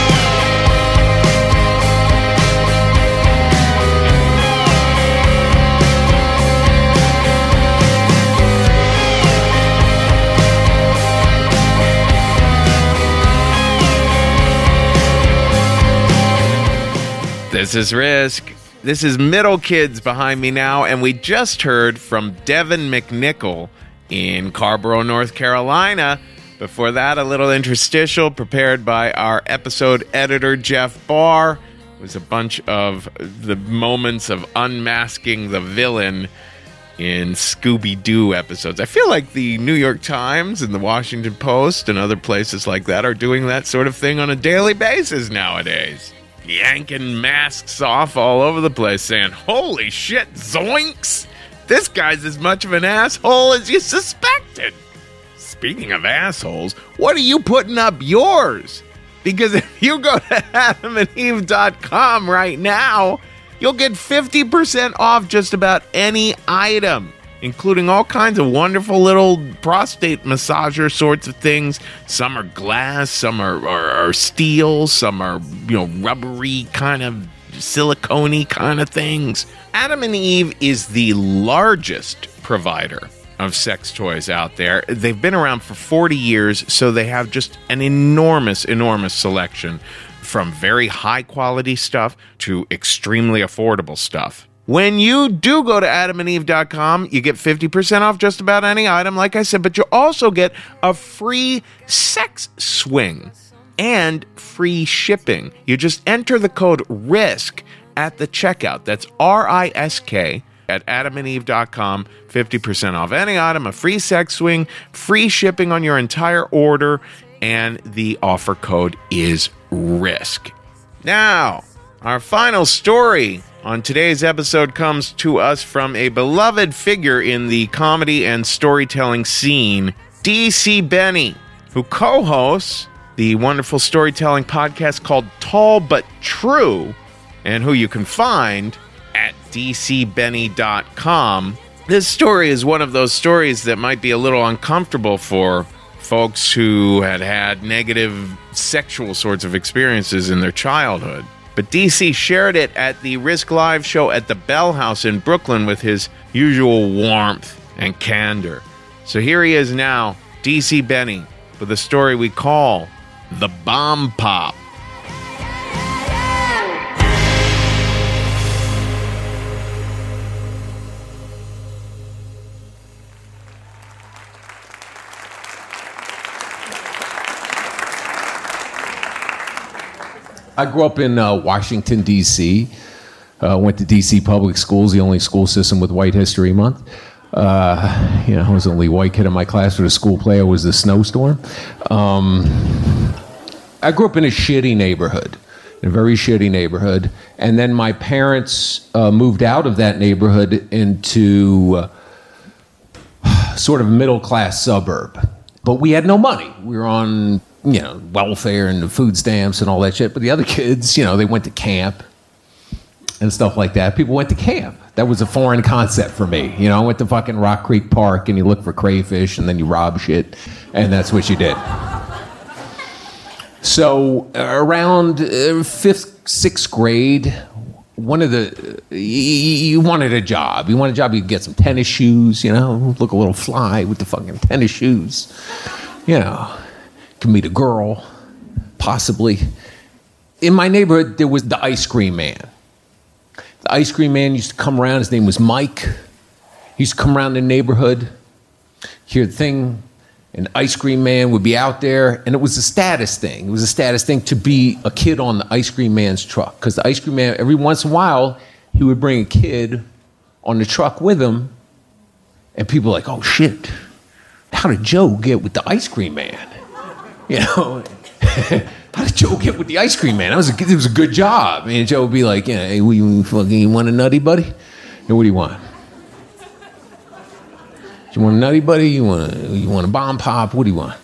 This is Risk. This is Middle Kids behind me now, and we just heard from Devin McNichol in Carborough, North Carolina. Before that, a little interstitial prepared by our episode editor, Jeff Barr. It was a bunch of the moments of unmasking the villain in Scooby-Doo episodes. I feel like the New York Times and the Washington Post and other places like that are doing that sort of thing on a daily basis nowadays. Yanking masks off all over the place, saying, holy shit, zoinks! This guy's as much of an asshole as you suspected. Speaking of assholes, what are you putting up yours? Because if you go to adam and eve dot com right now, you'll get fifty percent off just about any item, including all kinds of wonderful little prostate massager sorts of things. Some are glass, some are, are, are steel, some are, you know, rubbery kind of silicone-y kind of things. Adam and Eve is the largest provider of sex toys out there. They've been around for forty years, so they have just an enormous, enormous selection, from very high-quality stuff to extremely affordable stuff. When you do go to adam and eve dot com, you get fifty percent off just about any item, like I said, but you also get a free sex swing and free shipping. You just enter the code RISK at the checkout. That's R I S K at adam and eve dot com, fifty percent off any item, a free sex swing, free shipping on your entire order, and the offer code is RISK. Now, our final story on today's episode comes to us from a beloved figure in the comedy and storytelling scene, D C Benny, who co-hosts the wonderful storytelling podcast called Tall But True, and who you can find at d c benny dot com. This story is one of those stories that might be a little uncomfortable for folks who had had negative sexual sorts of experiences in their childhood. But D C shared it at the Risk Live show at the Bell House in Brooklyn with his usual warmth and candor. So here he is now, D C Benny, with a story we call The Bomb Pop. I grew up in uh, Washington, D C Uh, went to D C public schools, the only school system with White History Month. Uh, you know, I was the only white kid in my class, but the school play was the snowstorm. Um, I grew up in a shitty neighborhood, in a very shitty neighborhood. And then my parents uh, moved out of that neighborhood into uh, sort of a middle-class suburb. But we had no money. We were on, you know, welfare and the food stamps and all that shit. But the other kids, you know, they went to camp and stuff like that. People went to camp. That was a foreign concept for me. You know, I went to fucking Rock Creek Park and you look for crayfish and then you rob shit. And that's what you did. So uh, around uh, fifth, sixth grade, one of the, you, you wanted a job. You wanted a job, you could get some tennis shoes, you know, look a little fly with the fucking tennis shoes. You know, could meet a girl, possibly. In my neighborhood, there was the ice cream man. The ice cream man used to come around. His name was Mike. He used to come around the neighborhood, hear the thing, and the ice cream man would be out there, and it was a status thing. It was a status thing to be a kid on the ice cream man's truck, because the ice cream man, every once in a while, he would bring a kid on the truck with him, And people are like, oh, shit. How did Joe get with the ice cream man? You know? How did Joe get with the ice cream man? That was a, it was a good job. I mean, Joe would be like, yeah, hey, you, fucking, you want a nutty buddy? Hey, what do you want? You want a nutty buddy? You want a, you want a bomb pop? What do you want?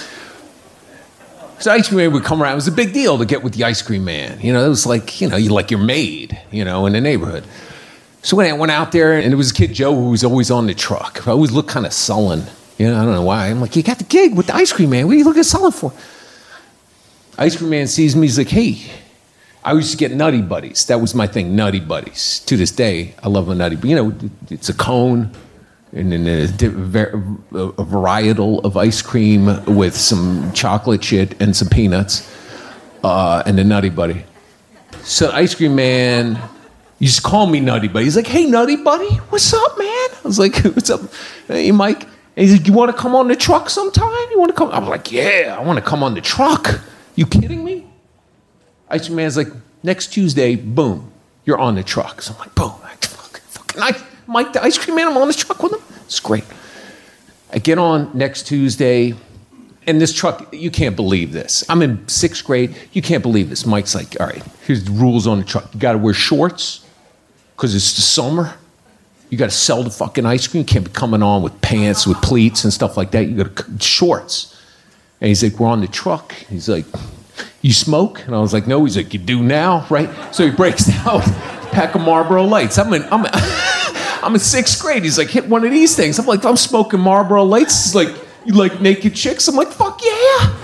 So ice cream man would come around. It was a big deal to get with the ice cream man. You know, it was like, you know, you like your maid, you know, in the neighborhood. So when I went out there, and there was a kid, Joe, who was always on the truck. I always looked kind of sullen. You know, I don't know why. I'm like, you got the gig with the ice cream man. What are you looking sullen for? Ice cream man sees me. He's like, hey, I used to get Nutty Buddies. That was my thing, Nutty Buddies. To this day, I love a Nutty. But, you know, it's a cone and then a, a varietal of ice cream with some chocolate shit and some peanuts uh, and a Nutty Buddy. So ice cream man used to call me Nutty Buddy. He's like, hey, Nutty Buddy, what's up, man? I was like, what's up? Hey, Mike. And he's like, you want to come on the truck sometime? You want to come? I was like, yeah, I want to come on the truck. You kidding me? Ice cream man's like, next Tuesday, boom, you're on the truck. So I'm like, boom, I fucking, fucking I, Mike, the ice cream man, I'm on this truck with him. It's great. I get on next Tuesday, and this truck, you can't believe this. I'm in sixth grade. You can't believe this. Mike's like, all right, here's the rules on the truck. You got to wear shorts because it's the summer. You got to sell the fucking ice cream. You can't be coming on with pants, with pleats and stuff like that. You got to shorts. And he's like, we're on the truck. He's like, you smoke? And I was like, no. He's like, you do now, right? So he breaks out a pack of Marlboro Lights. I'm in, I'm, I'm in sixth grade. He's like, hit one of these things. I'm like, I'm smoking Marlboro Lights. He's like, you like naked chicks? I'm like, fuck yeah.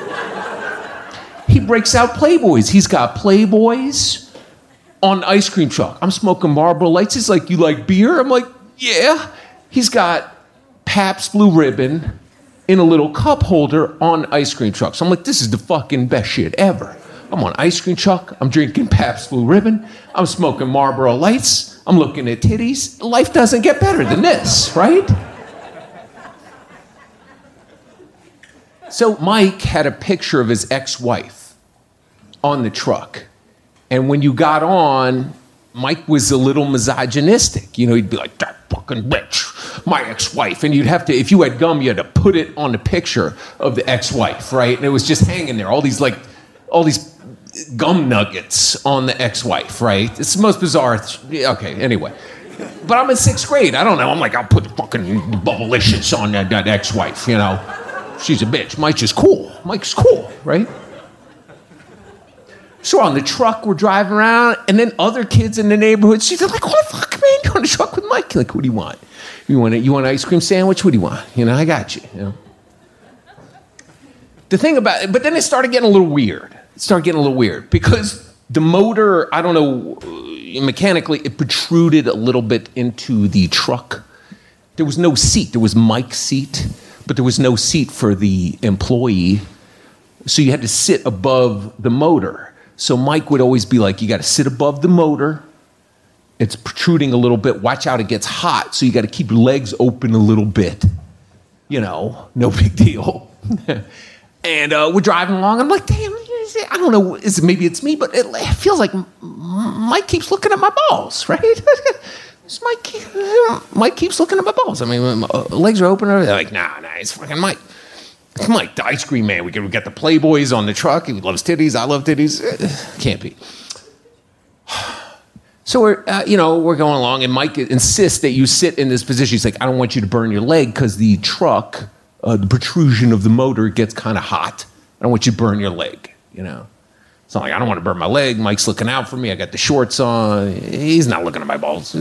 He breaks out Playboys. He's got Playboys on the ice cream truck. I'm smoking Marlboro Lights. He's like, you like beer? I'm like, yeah. He's got Pabst Blue Ribbon in a little cup holder on ice cream truck. So I'm like, this is the fucking best shit ever. I'm on ice cream truck. I'm drinking Pabst Blue Ribbon. I'm smoking Marlboro Lights. I'm looking at titties. Life doesn't get better than this, right? So Mike had a picture of his ex-wife on the truck. And when you got on, Mike was a little misogynistic. You know, he'd be like, that fucking bitch, my ex-wife. And you'd have to, if you had gum, you had to put it on the picture of the ex-wife, right? And it was just hanging there. All these, like, all these gum nuggets on the ex-wife, right? It's the most bizarre. Th- okay, anyway. But I'm in sixth grade. I don't know. I'm like, I'll put the fucking bubblicious on that, that ex-wife, you know. She's a bitch. Mike's just cool. Mike's cool, right? So on the truck, we're driving around, and then other kids in the neighborhood, she's like, what the fuck, man? You on the truck with Mike? Like, what do you want? You want, a, you want an ice cream sandwich? What do you want? You know, I got you. You know. The thing about it, but then it started getting a little weird. It started getting a little weird because the motor, I don't know, mechanically, it protruded a little bit into the truck. There was no seat. There was Mike's seat, but there was no seat for the employee. So you had to sit above the motor. So Mike would always be like, you got to sit above the motor. It's protruding a little bit. Watch out, it gets hot. So you got to keep your legs open a little bit. You know, no big deal. And uh, we're driving along. I'm like, damn, I don't know. Is it, maybe it's me, but it feels like Mike keeps looking at my balls, right? Mike, Mike keeps looking at my balls. I mean, my legs are open. They're like, nah, nah, it's fucking Mike. It's Mike, the ice cream man. We we got the Playboys on the truck. He loves titties. I love titties. Can't be. So we're, uh, you know, we're going along, and Mike insists that you sit in this position. He's like, I don't want you to burn your leg because the truck, uh, the protrusion of the motor gets kind of hot. I don't want you to burn your leg, you know. So I'm like, I don't want to burn my leg. Mike's looking out for me. I got the shorts on. He's not looking at my balls.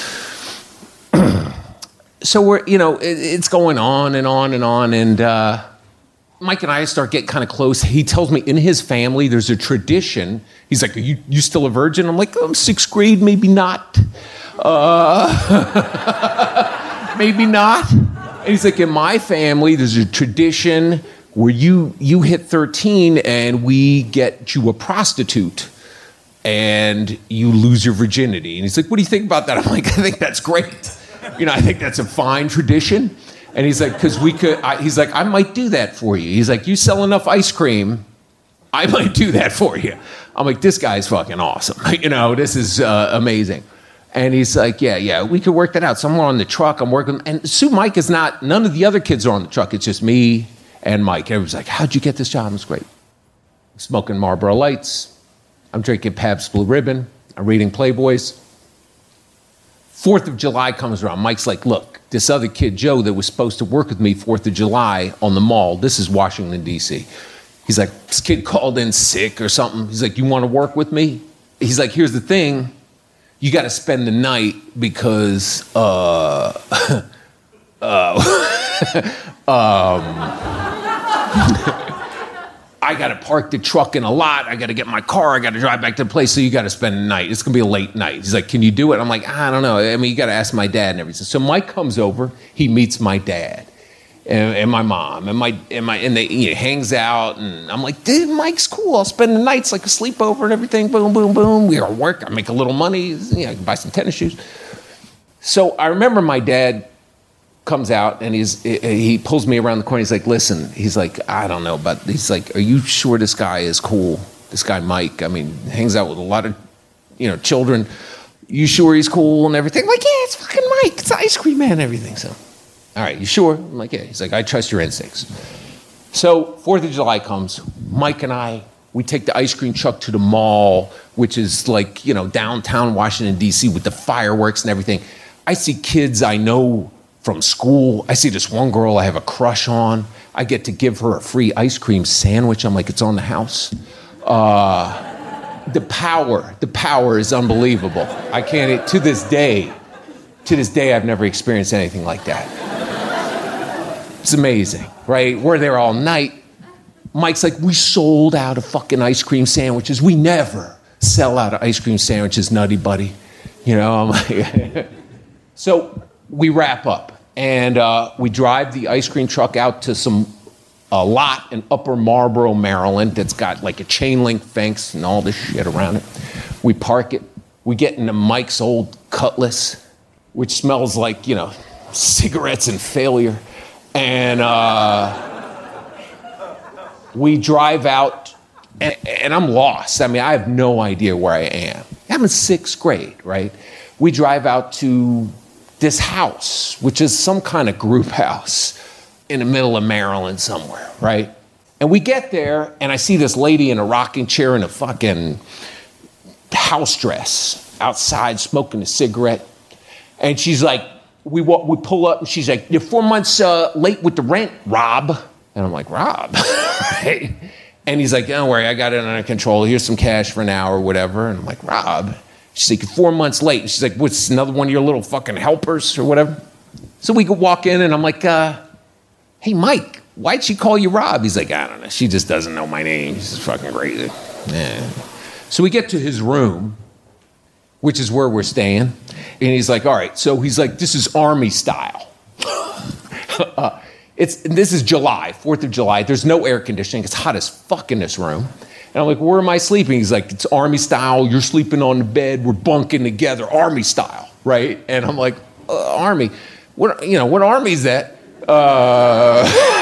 So we're, you know, it, it's going on and on and on, and uh, Mike and I start getting kind of close. He tells me in his family there's a tradition. He's like, are you, you still a virgin? I'm like, oh, I'm sixth grade, maybe not. Uh, maybe not. And he's like, in my family, there's a tradition where you you hit thirteen and we get you a prostitute and you lose your virginity. And he's like, what do you think about that? I'm like, I think that's great. You know, I think that's a fine tradition. And he's like, because we could, I, he's like, I might do that for you. He's like, you sell enough ice cream, I might do that for you. I'm like, this guy's fucking awesome. You know, this is uh, amazing. And he's like, yeah, yeah, we could work that out. So I'm on the truck, I'm working, and Sue Mike is not, none of the other kids are on the truck. It's just me and Mike. Everybody's like, how'd you get this job? It's great. I'm smoking Marlboro Lights. I'm drinking Pabst Blue Ribbon. I'm reading Playboys. Fourth of July comes around. Mike's like, look, this other kid, Joe, that was supposed to work with me Fourth of July on the mall, this is Washington, D C. He's like, this kid called in sick or something. He's like, you want to work with me? He's like, here's the thing. You got to spend the night because uh, uh, um, I got to park the truck in a lot. I got to get my car. I got to drive back to the place. So you got to spend the night. It's going to be a late night. He's like, can you do it? I'm like, I don't know. I mean, you got to ask my dad and everything. So Mike comes over. He meets my dad and, and my mom and my and my and they you know, hangs out. And I'm like, dude, Mike's cool. I'll spend the nights like a sleepover and everything. Boom, boom, boom. We are work. I make a little money. You know, I can buy some tennis shoes. So I remember my dad comes out and he's he pulls me around the corner. He's like, listen, he's like, I don't know, but he's like, are you sure this guy is cool? This guy Mike, I mean, hangs out with a lot of, you know, children. You sure he's cool and everything? I'm like, yeah, it's fucking Mike. It's the ice cream man and everything. So, all right, you sure? I'm like, yeah. He's like, I trust your instincts. So Fourth of July comes. Mike and I, we take the ice cream truck to the mall, which is like, you know, downtown Washington, D C with the fireworks and everything. I see kids I know from school. I see this one girl I have a crush on. I get to give her a free ice cream sandwich. I'm like, it's on the house. Uh, the power, the power is unbelievable. I can't, to this day, to this day, I've never experienced anything like that. It's amazing, right? We're there all night. Mike's like, we sold out of fucking ice cream sandwiches. We never sell out of ice cream sandwiches, nutty buddy. You know, I'm like, so we wrap up. And uh, we drive the ice cream truck out to some a lot in Upper Marlboro, Maryland that's got like a chain link fence and all this shit around it. We park it. We get into Mike's old Cutlass, which smells like, you know, cigarettes and failure. And uh, we drive out, and, and I'm lost. I mean, I have no idea where I am. I'm in sixth grade, right? We drive out to this house, which is some kind of group house in the middle of Maryland somewhere, right? And we get there, and I see this lady in a rocking chair in a fucking house dress outside smoking a cigarette. And she's like, we walk, we pull up, and she's like, you're four months uh, late with the rent, Rob. And I'm like, Rob? Right? And he's like, don't worry, I got it under control. Here's some cash for an hour or whatever. And I'm like, Rob? She's like, four months late. And she's like, what's another one of your little fucking helpers or whatever? So we could walk in and I'm like, uh, hey, Mike, why'd she call you Rob? He's like, I don't know. She just doesn't know my name. She's fucking crazy. Yeah. So we get to his room, which is where we're staying. And he's like, all right. So he's like, this is Army style. uh, it's This is July, fourth of July. There's no air conditioning. It's hot as fuck in this room. And I'm like, where am I sleeping? He's like, it's Army style. You're sleeping on the bed. We're bunking together, Army style, right? And I'm like, uh, Army? What, you know, what Army is that? Uh,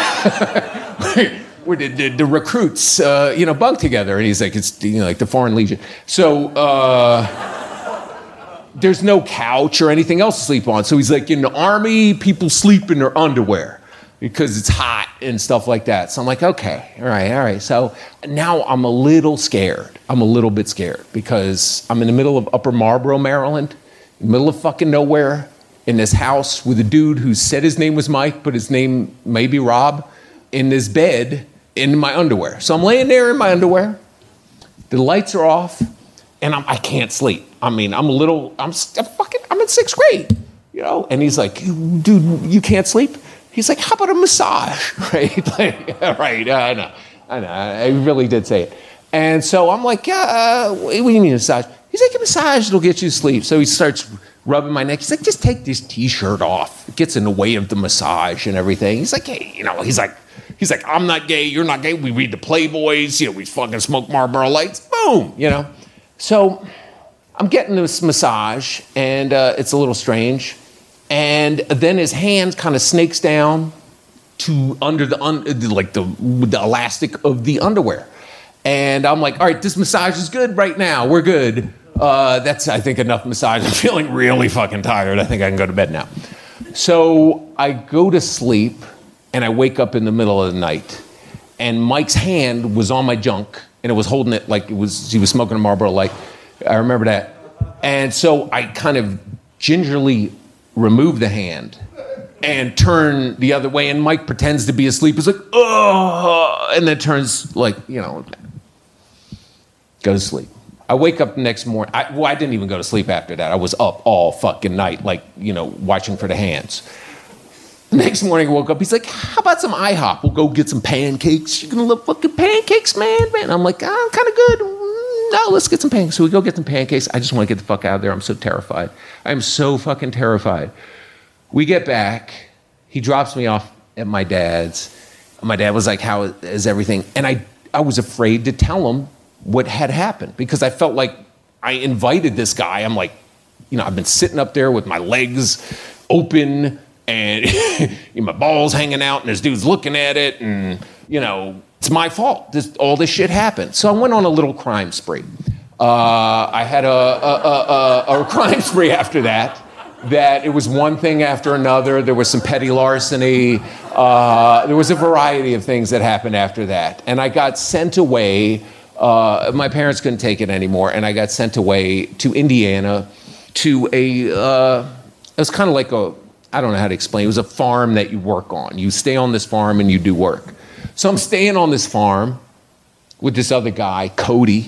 where the, the, the recruits, uh, you know, bunk together. And he's like, it's, you know, like the Foreign Legion. So uh, there's no couch or anything else to sleep on. So he's like, in the Army, people sleep in their underwear because it's hot and stuff like that. So I'm like, okay, all right, all right. So now I'm a little scared. I'm a little bit scared because I'm in the middle of Upper Marlboro, Maryland, in the middle of fucking nowhere, in this house with a dude who said his name was Mike, but his name may be Rob, in this bed in my underwear. So I'm laying there in my underwear. The lights are off, and I'm, I can't sleep. I mean, I'm a little, I'm, I'm fucking, I'm in sixth grade, you know? And he's like, dude, you can't sleep? He's like, how about a massage, right? Like, right, I know, I know, I really did say it. And so I'm like, uh, what do you mean a massage? He's like, a massage, it'll get you to sleep. So he starts rubbing my neck. He's like, just take this T-shirt off. It gets in the way of the massage and everything. He's like, hey, you know, he's like, he's like, I'm not gay, you're not gay. We read the Playboys, you know, we fucking smoke Marlboro Lights, boom, you know. So I'm getting this massage, and uh, it's a little strange. And then his hand kind of snakes down to under the, un, like the, the elastic of the underwear. And I'm like, all right, this massage is good right now. We're good. Uh, that's, I think, enough massage. I'm feeling really fucking tired. I think I can go to bed now. So I go to sleep, and I wake up in the middle of the night, and Mike's hand was on my junk, and it was holding it like it was, he was smoking a Marlboro Light. I remember that. And so I kind of gingerly remove the hand and turn the other way, and Mike pretends to be asleep. He's like, oh, and then turns like, you know, go to sleep. I wake up the next morning. I, well, I didn't even go to sleep after that. I was up all fucking night, like, you know, watching for the hands. Next morning, I woke up. He's like, how about some IHOP? We'll go get some pancakes. You're going to love fucking pancakes, man, man. I'm like, ah, I'm kind of good. No, let's get some pancakes. So we go get some pancakes. I just want to get the fuck out of there. I'm so terrified. I'm so fucking terrified. We get back. He drops me off at my dad's. My dad was like, how is everything? And I, I was afraid to tell him what had happened because I felt like I invited this guy. I'm like, you know, I've been sitting up there with my legs open and my balls hanging out, and this dude's looking at it, and, you know, it's my fault. This, all this shit happened. So I went on a little crime spree. Uh, I had a, a, a, a, a crime spree after that, that it was one thing after another. There was some petty larceny. Uh, there was a variety of things that happened after that. And I got sent away. Uh, my parents couldn't take it anymore, and I got sent away to Indiana to a, uh, it was kind of like a, I don't know how to explain. It was a farm that you work on. You stay on this farm and you do work. So I'm staying on this farm with this other guy, Cody.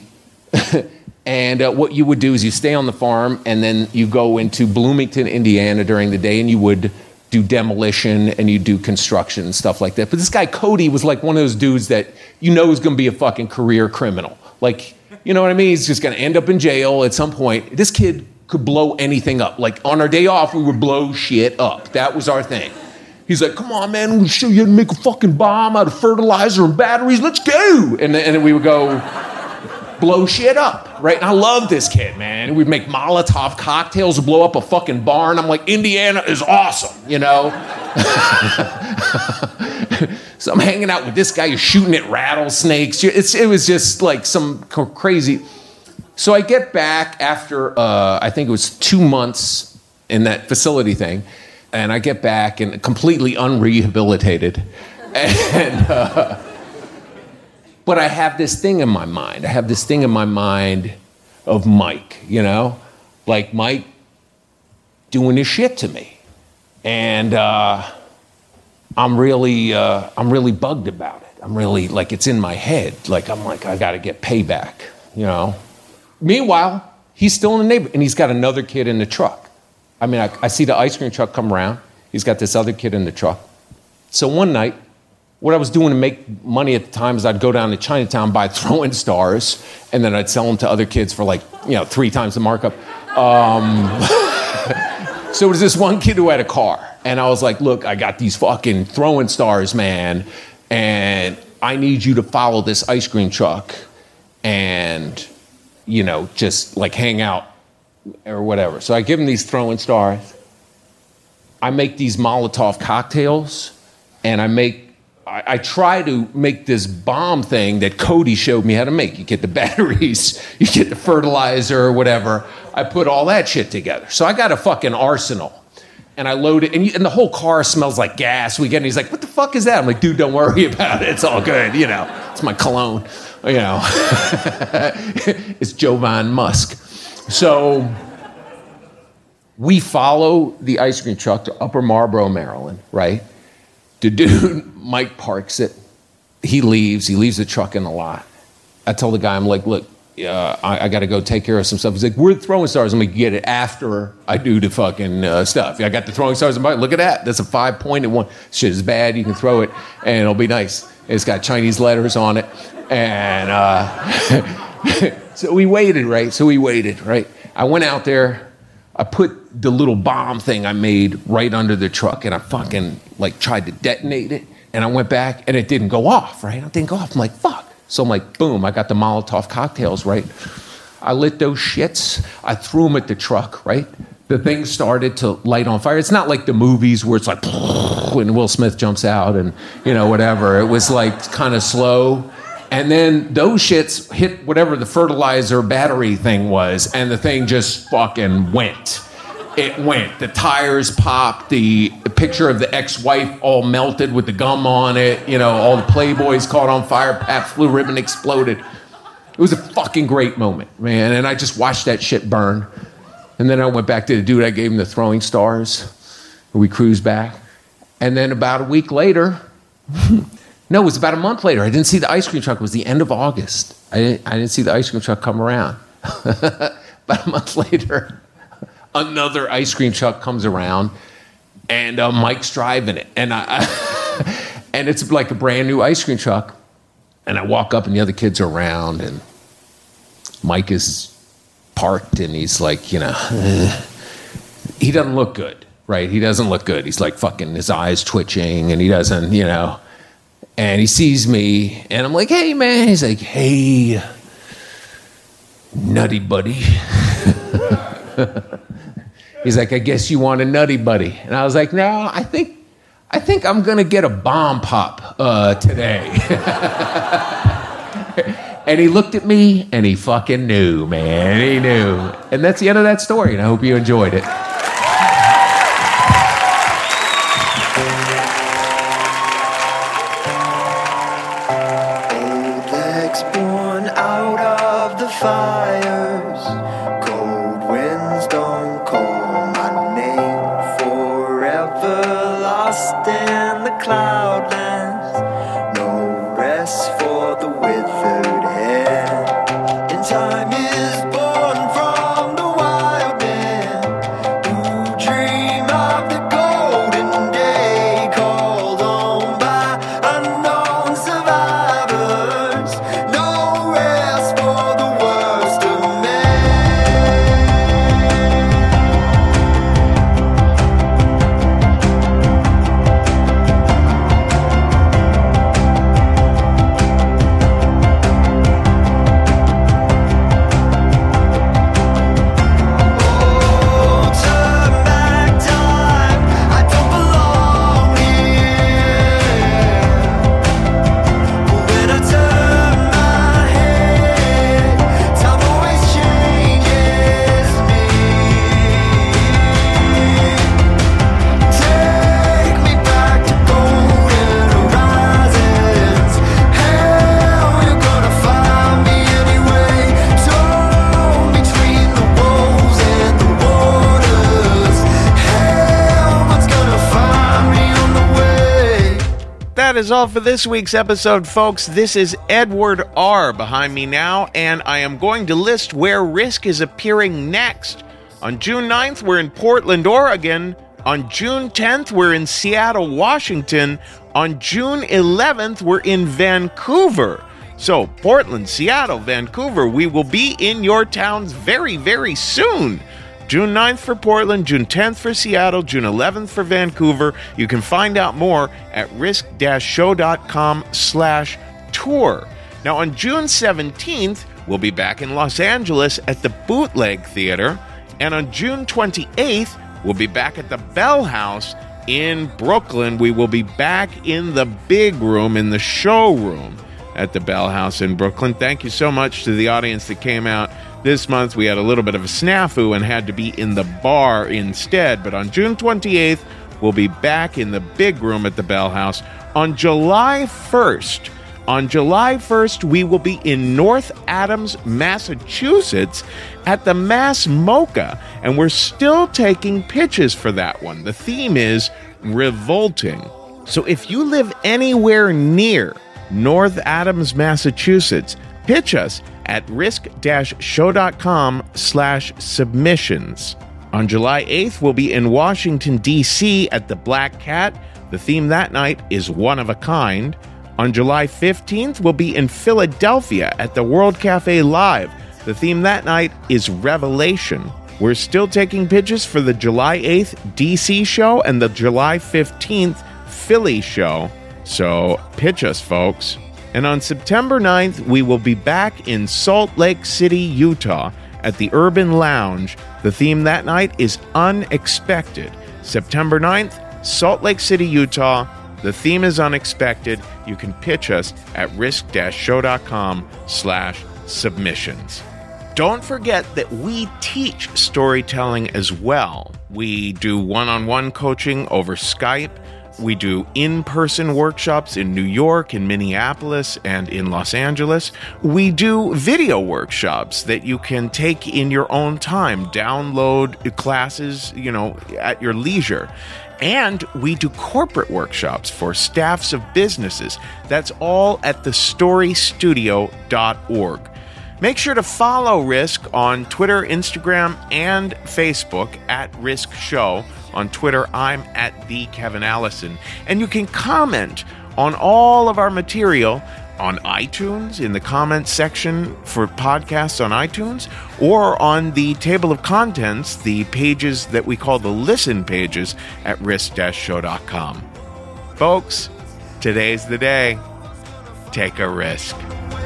And uh, what you would do is you stay on the farm and then you go into Bloomington, Indiana during the day, and you would do demolition and you do construction and stuff like that. But this guy, Cody, was like one of those dudes that you know is going to be a fucking career criminal. Like, you know what I mean? He's just going to end up in jail at some point. This kid could blow anything up. Like on our day off, we would blow shit up. That was our thing. He's like, come on, man, we'll show you how to make a fucking bomb out of fertilizer and batteries. Let's go. And then, and then we would go blow shit up, right? And I love this kid, man. We'd make Molotov cocktails, blow up a fucking barn. I'm like, Indiana is awesome, you know? So I'm hanging out with this guy who's shooting at rattlesnakes. It's, it was just like some crazy. So I get back after, uh, I think it was two months in that facility thing, and I get back and completely unrehabilitated. And, uh, but I have this thing in my mind. I have this thing in my mind of Mike, you know? Like Mike doing his shit to me. And uh, I'm really, uh, I'm really bugged about it. I'm really, like, it's in my head. Like, I'm like, I gotta get payback, you know? Meanwhile, he's still in the neighborhood, and he's got another kid in the truck. I mean, I, I see the ice cream truck come around. He's got this other kid in the truck. So one night, what I was doing to make money at the time is I'd go down to Chinatown, buy throwing stars, and then I'd sell them to other kids for like, you know, three times the markup. Um, so there was this one kid who had a car, and I was like, look, I got these fucking throwing stars, man, and I need you to follow this ice cream truck and, you know, just like hang out or whatever. So I give him these throwing stars. I make these Molotov cocktails, and I make, I, I try to make this bomb thing that Cody showed me how to make. You get the batteries, you get the fertilizer or whatever. I put all that shit together. So I got a fucking arsenal, and I load it, and, you, and the whole car smells like gas. We get, and he's like, what the fuck is that? I'm like, dude, don't worry about it. It's all good, you know. It's my cologne. You know, it's Jovan Musk. So we follow the ice cream truck to Upper Marlboro, Maryland, right? The dude, Mike, parks it. He leaves. He leaves the truck in the lot. I tell the guy, I'm like, look, uh, I, I got to go take care of some stuff. He's like, we're throwing stars. I'm going to get it after I do the fucking uh, stuff. I got the throwing stars. I'm like, look at that. That's a five-pointed one. Shit is bad. You can throw it, and it'll be nice. It's got Chinese letters on it. And uh, so we waited, right? So we waited, right? I went out there. I put the little bomb thing I made right under the truck, and I fucking like tried to detonate it. And I went back, and it didn't go off, right? It didn't go off. I'm like, fuck. So I'm like, boom, I got the Molotov cocktails, right? I lit those shits. I threw them at the truck, right? The thing started to light on fire. It's not like the movies where it's like, when Will Smith jumps out and, you know, whatever. It was like kind of slow. And then those shits hit whatever the fertilizer battery thing was, and the thing just fucking went. It went. The tires popped. The picture of the ex-wife all melted with the gum on it. You know, all the Playboys caught on fire. Pabst Blue Ribbon exploded. It was a fucking great moment, man. And I just watched that shit burn. And then I went back to the dude. I gave him the throwing stars. We cruised back. And then about a week later, no, it was about a month later. I didn't see the ice cream truck. It was the end of August. I didn't, I didn't see the ice cream truck come around. About a month later, another ice cream truck comes around, and uh, Mike's driving it. And, I, I and it's like a brand new ice cream truck. And I walk up, and the other kids are around, and Mike is parked, and he's like, you know, he doesn't look good, right? He doesn't look good. He's like fucking, his eyes twitching, and he doesn't, you know. And he sees me, and I'm like, hey, man. He's like, hey, nutty buddy. He's like, I guess you want a nutty buddy. And I was like, no, I think I think I'm going to get a bomb pop uh, today. And he looked at me, and he fucking knew, man. He knew. And that's the end of that story, and I hope you enjoyed it. Old legs born out of the fires. Cold winds don't call my name. Forever lost in the cloudlands. No rest for the withered head. And time is born from the wild men who dream of the golden day, called home by unknown survivors. No rest for the worst of men. Oh, turn back time, I don't belong here. When I turn my head, time always changes me. Take me back to golden horizons. Hell, you're gonna find me anyway. Torn between the wolves and the waters. Hell, what's gonna find me on the way? That is all for this week's episode, folks. This is Edward R. behind me now, and I am going to list where Risk is appearing next. On June ninth, we're in Portland, Oregon. On June tenth, we're in Seattle, Washington. On June eleventh, we're in Vancouver. So, Portland, Seattle, Vancouver, we will be in your towns very, very soon. June ninth for Portland, June tenth for Seattle, June eleventh for Vancouver. You can find out more at risk-show.com slash tour. Now, on June seventeenth, we'll be back in Los Angeles at the Bootleg Theater. And on June twenty-eighth, we'll be back at the Bell House in Brooklyn. We will be back in the big room, in the showroom at the Bell House in Brooklyn. Thank you so much to the audience that came out this month. We had a little bit of a snafu and had to be in the bar instead. But on June twenty-eighth, we'll be back in the big room at the Bell House. On July first, on July first, we will be in North Adams, Massachusetts at the Mass Mocha. And we're still taking pitches for that one. The theme is revolting. So if you live anywhere near North Adams, Massachusetts, pitch us at risk-show.com slash submissions. On July eighth, we'll be in Washington, D C at the Black Cat. The theme that night is One of a Kind. On July fifteenth, we'll be in Philadelphia at the World Cafe Live. The theme that night is Revelation. We're still taking pitches for the July eighth D C show and the July fifteenth Philly show. So pitch us, folks. And on September ninth, we will be back in Salt Lake City, Utah at the Urban Lounge. The theme that night is Unexpected. September ninth, Salt Lake City, Utah, The theme is unexpected. You can pitch us at risk-show.com slash submissions. Don't forget that we teach storytelling as well. We do one-on-one coaching over Skype. We do in-person workshops in New York, in Minneapolis, and in Los Angeles. We do video workshops that you can take in your own time, download classes, you know, at your leisure. And we do corporate workshops for staffs of businesses. That's all at the story studio dot org. Make sure to follow Risk on Twitter, Instagram, and Facebook at Risk Show. On Twitter, I'm at the Kevin Allison. And you can comment on all of our material on iTunes, in the comments section for podcasts on iTunes, or on the table of contents, the pages that we call the listen pages at risk dash show dot com. Folks, today's the day. Take a risk.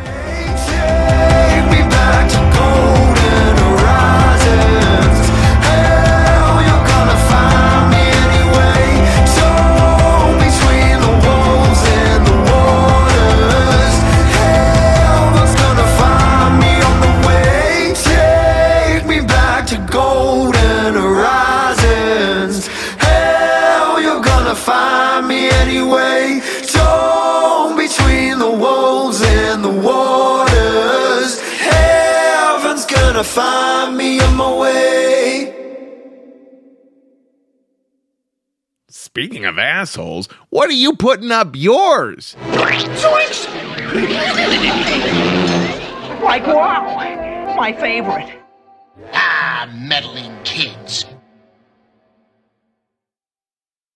Take me back to golden horizons. Hell, you're gonna find me anyway. Torn between the wolves and the waters. Heaven's gonna find me on the way. Take me back to golden horizons. Hell, you're gonna find me anyway. Torn between the wolves and the waters. Heaven's gonna find me on my way. Speaking of assholes, what are you putting up yours? Zoinks! Like, wow, my favorite. Ah, meddling kids.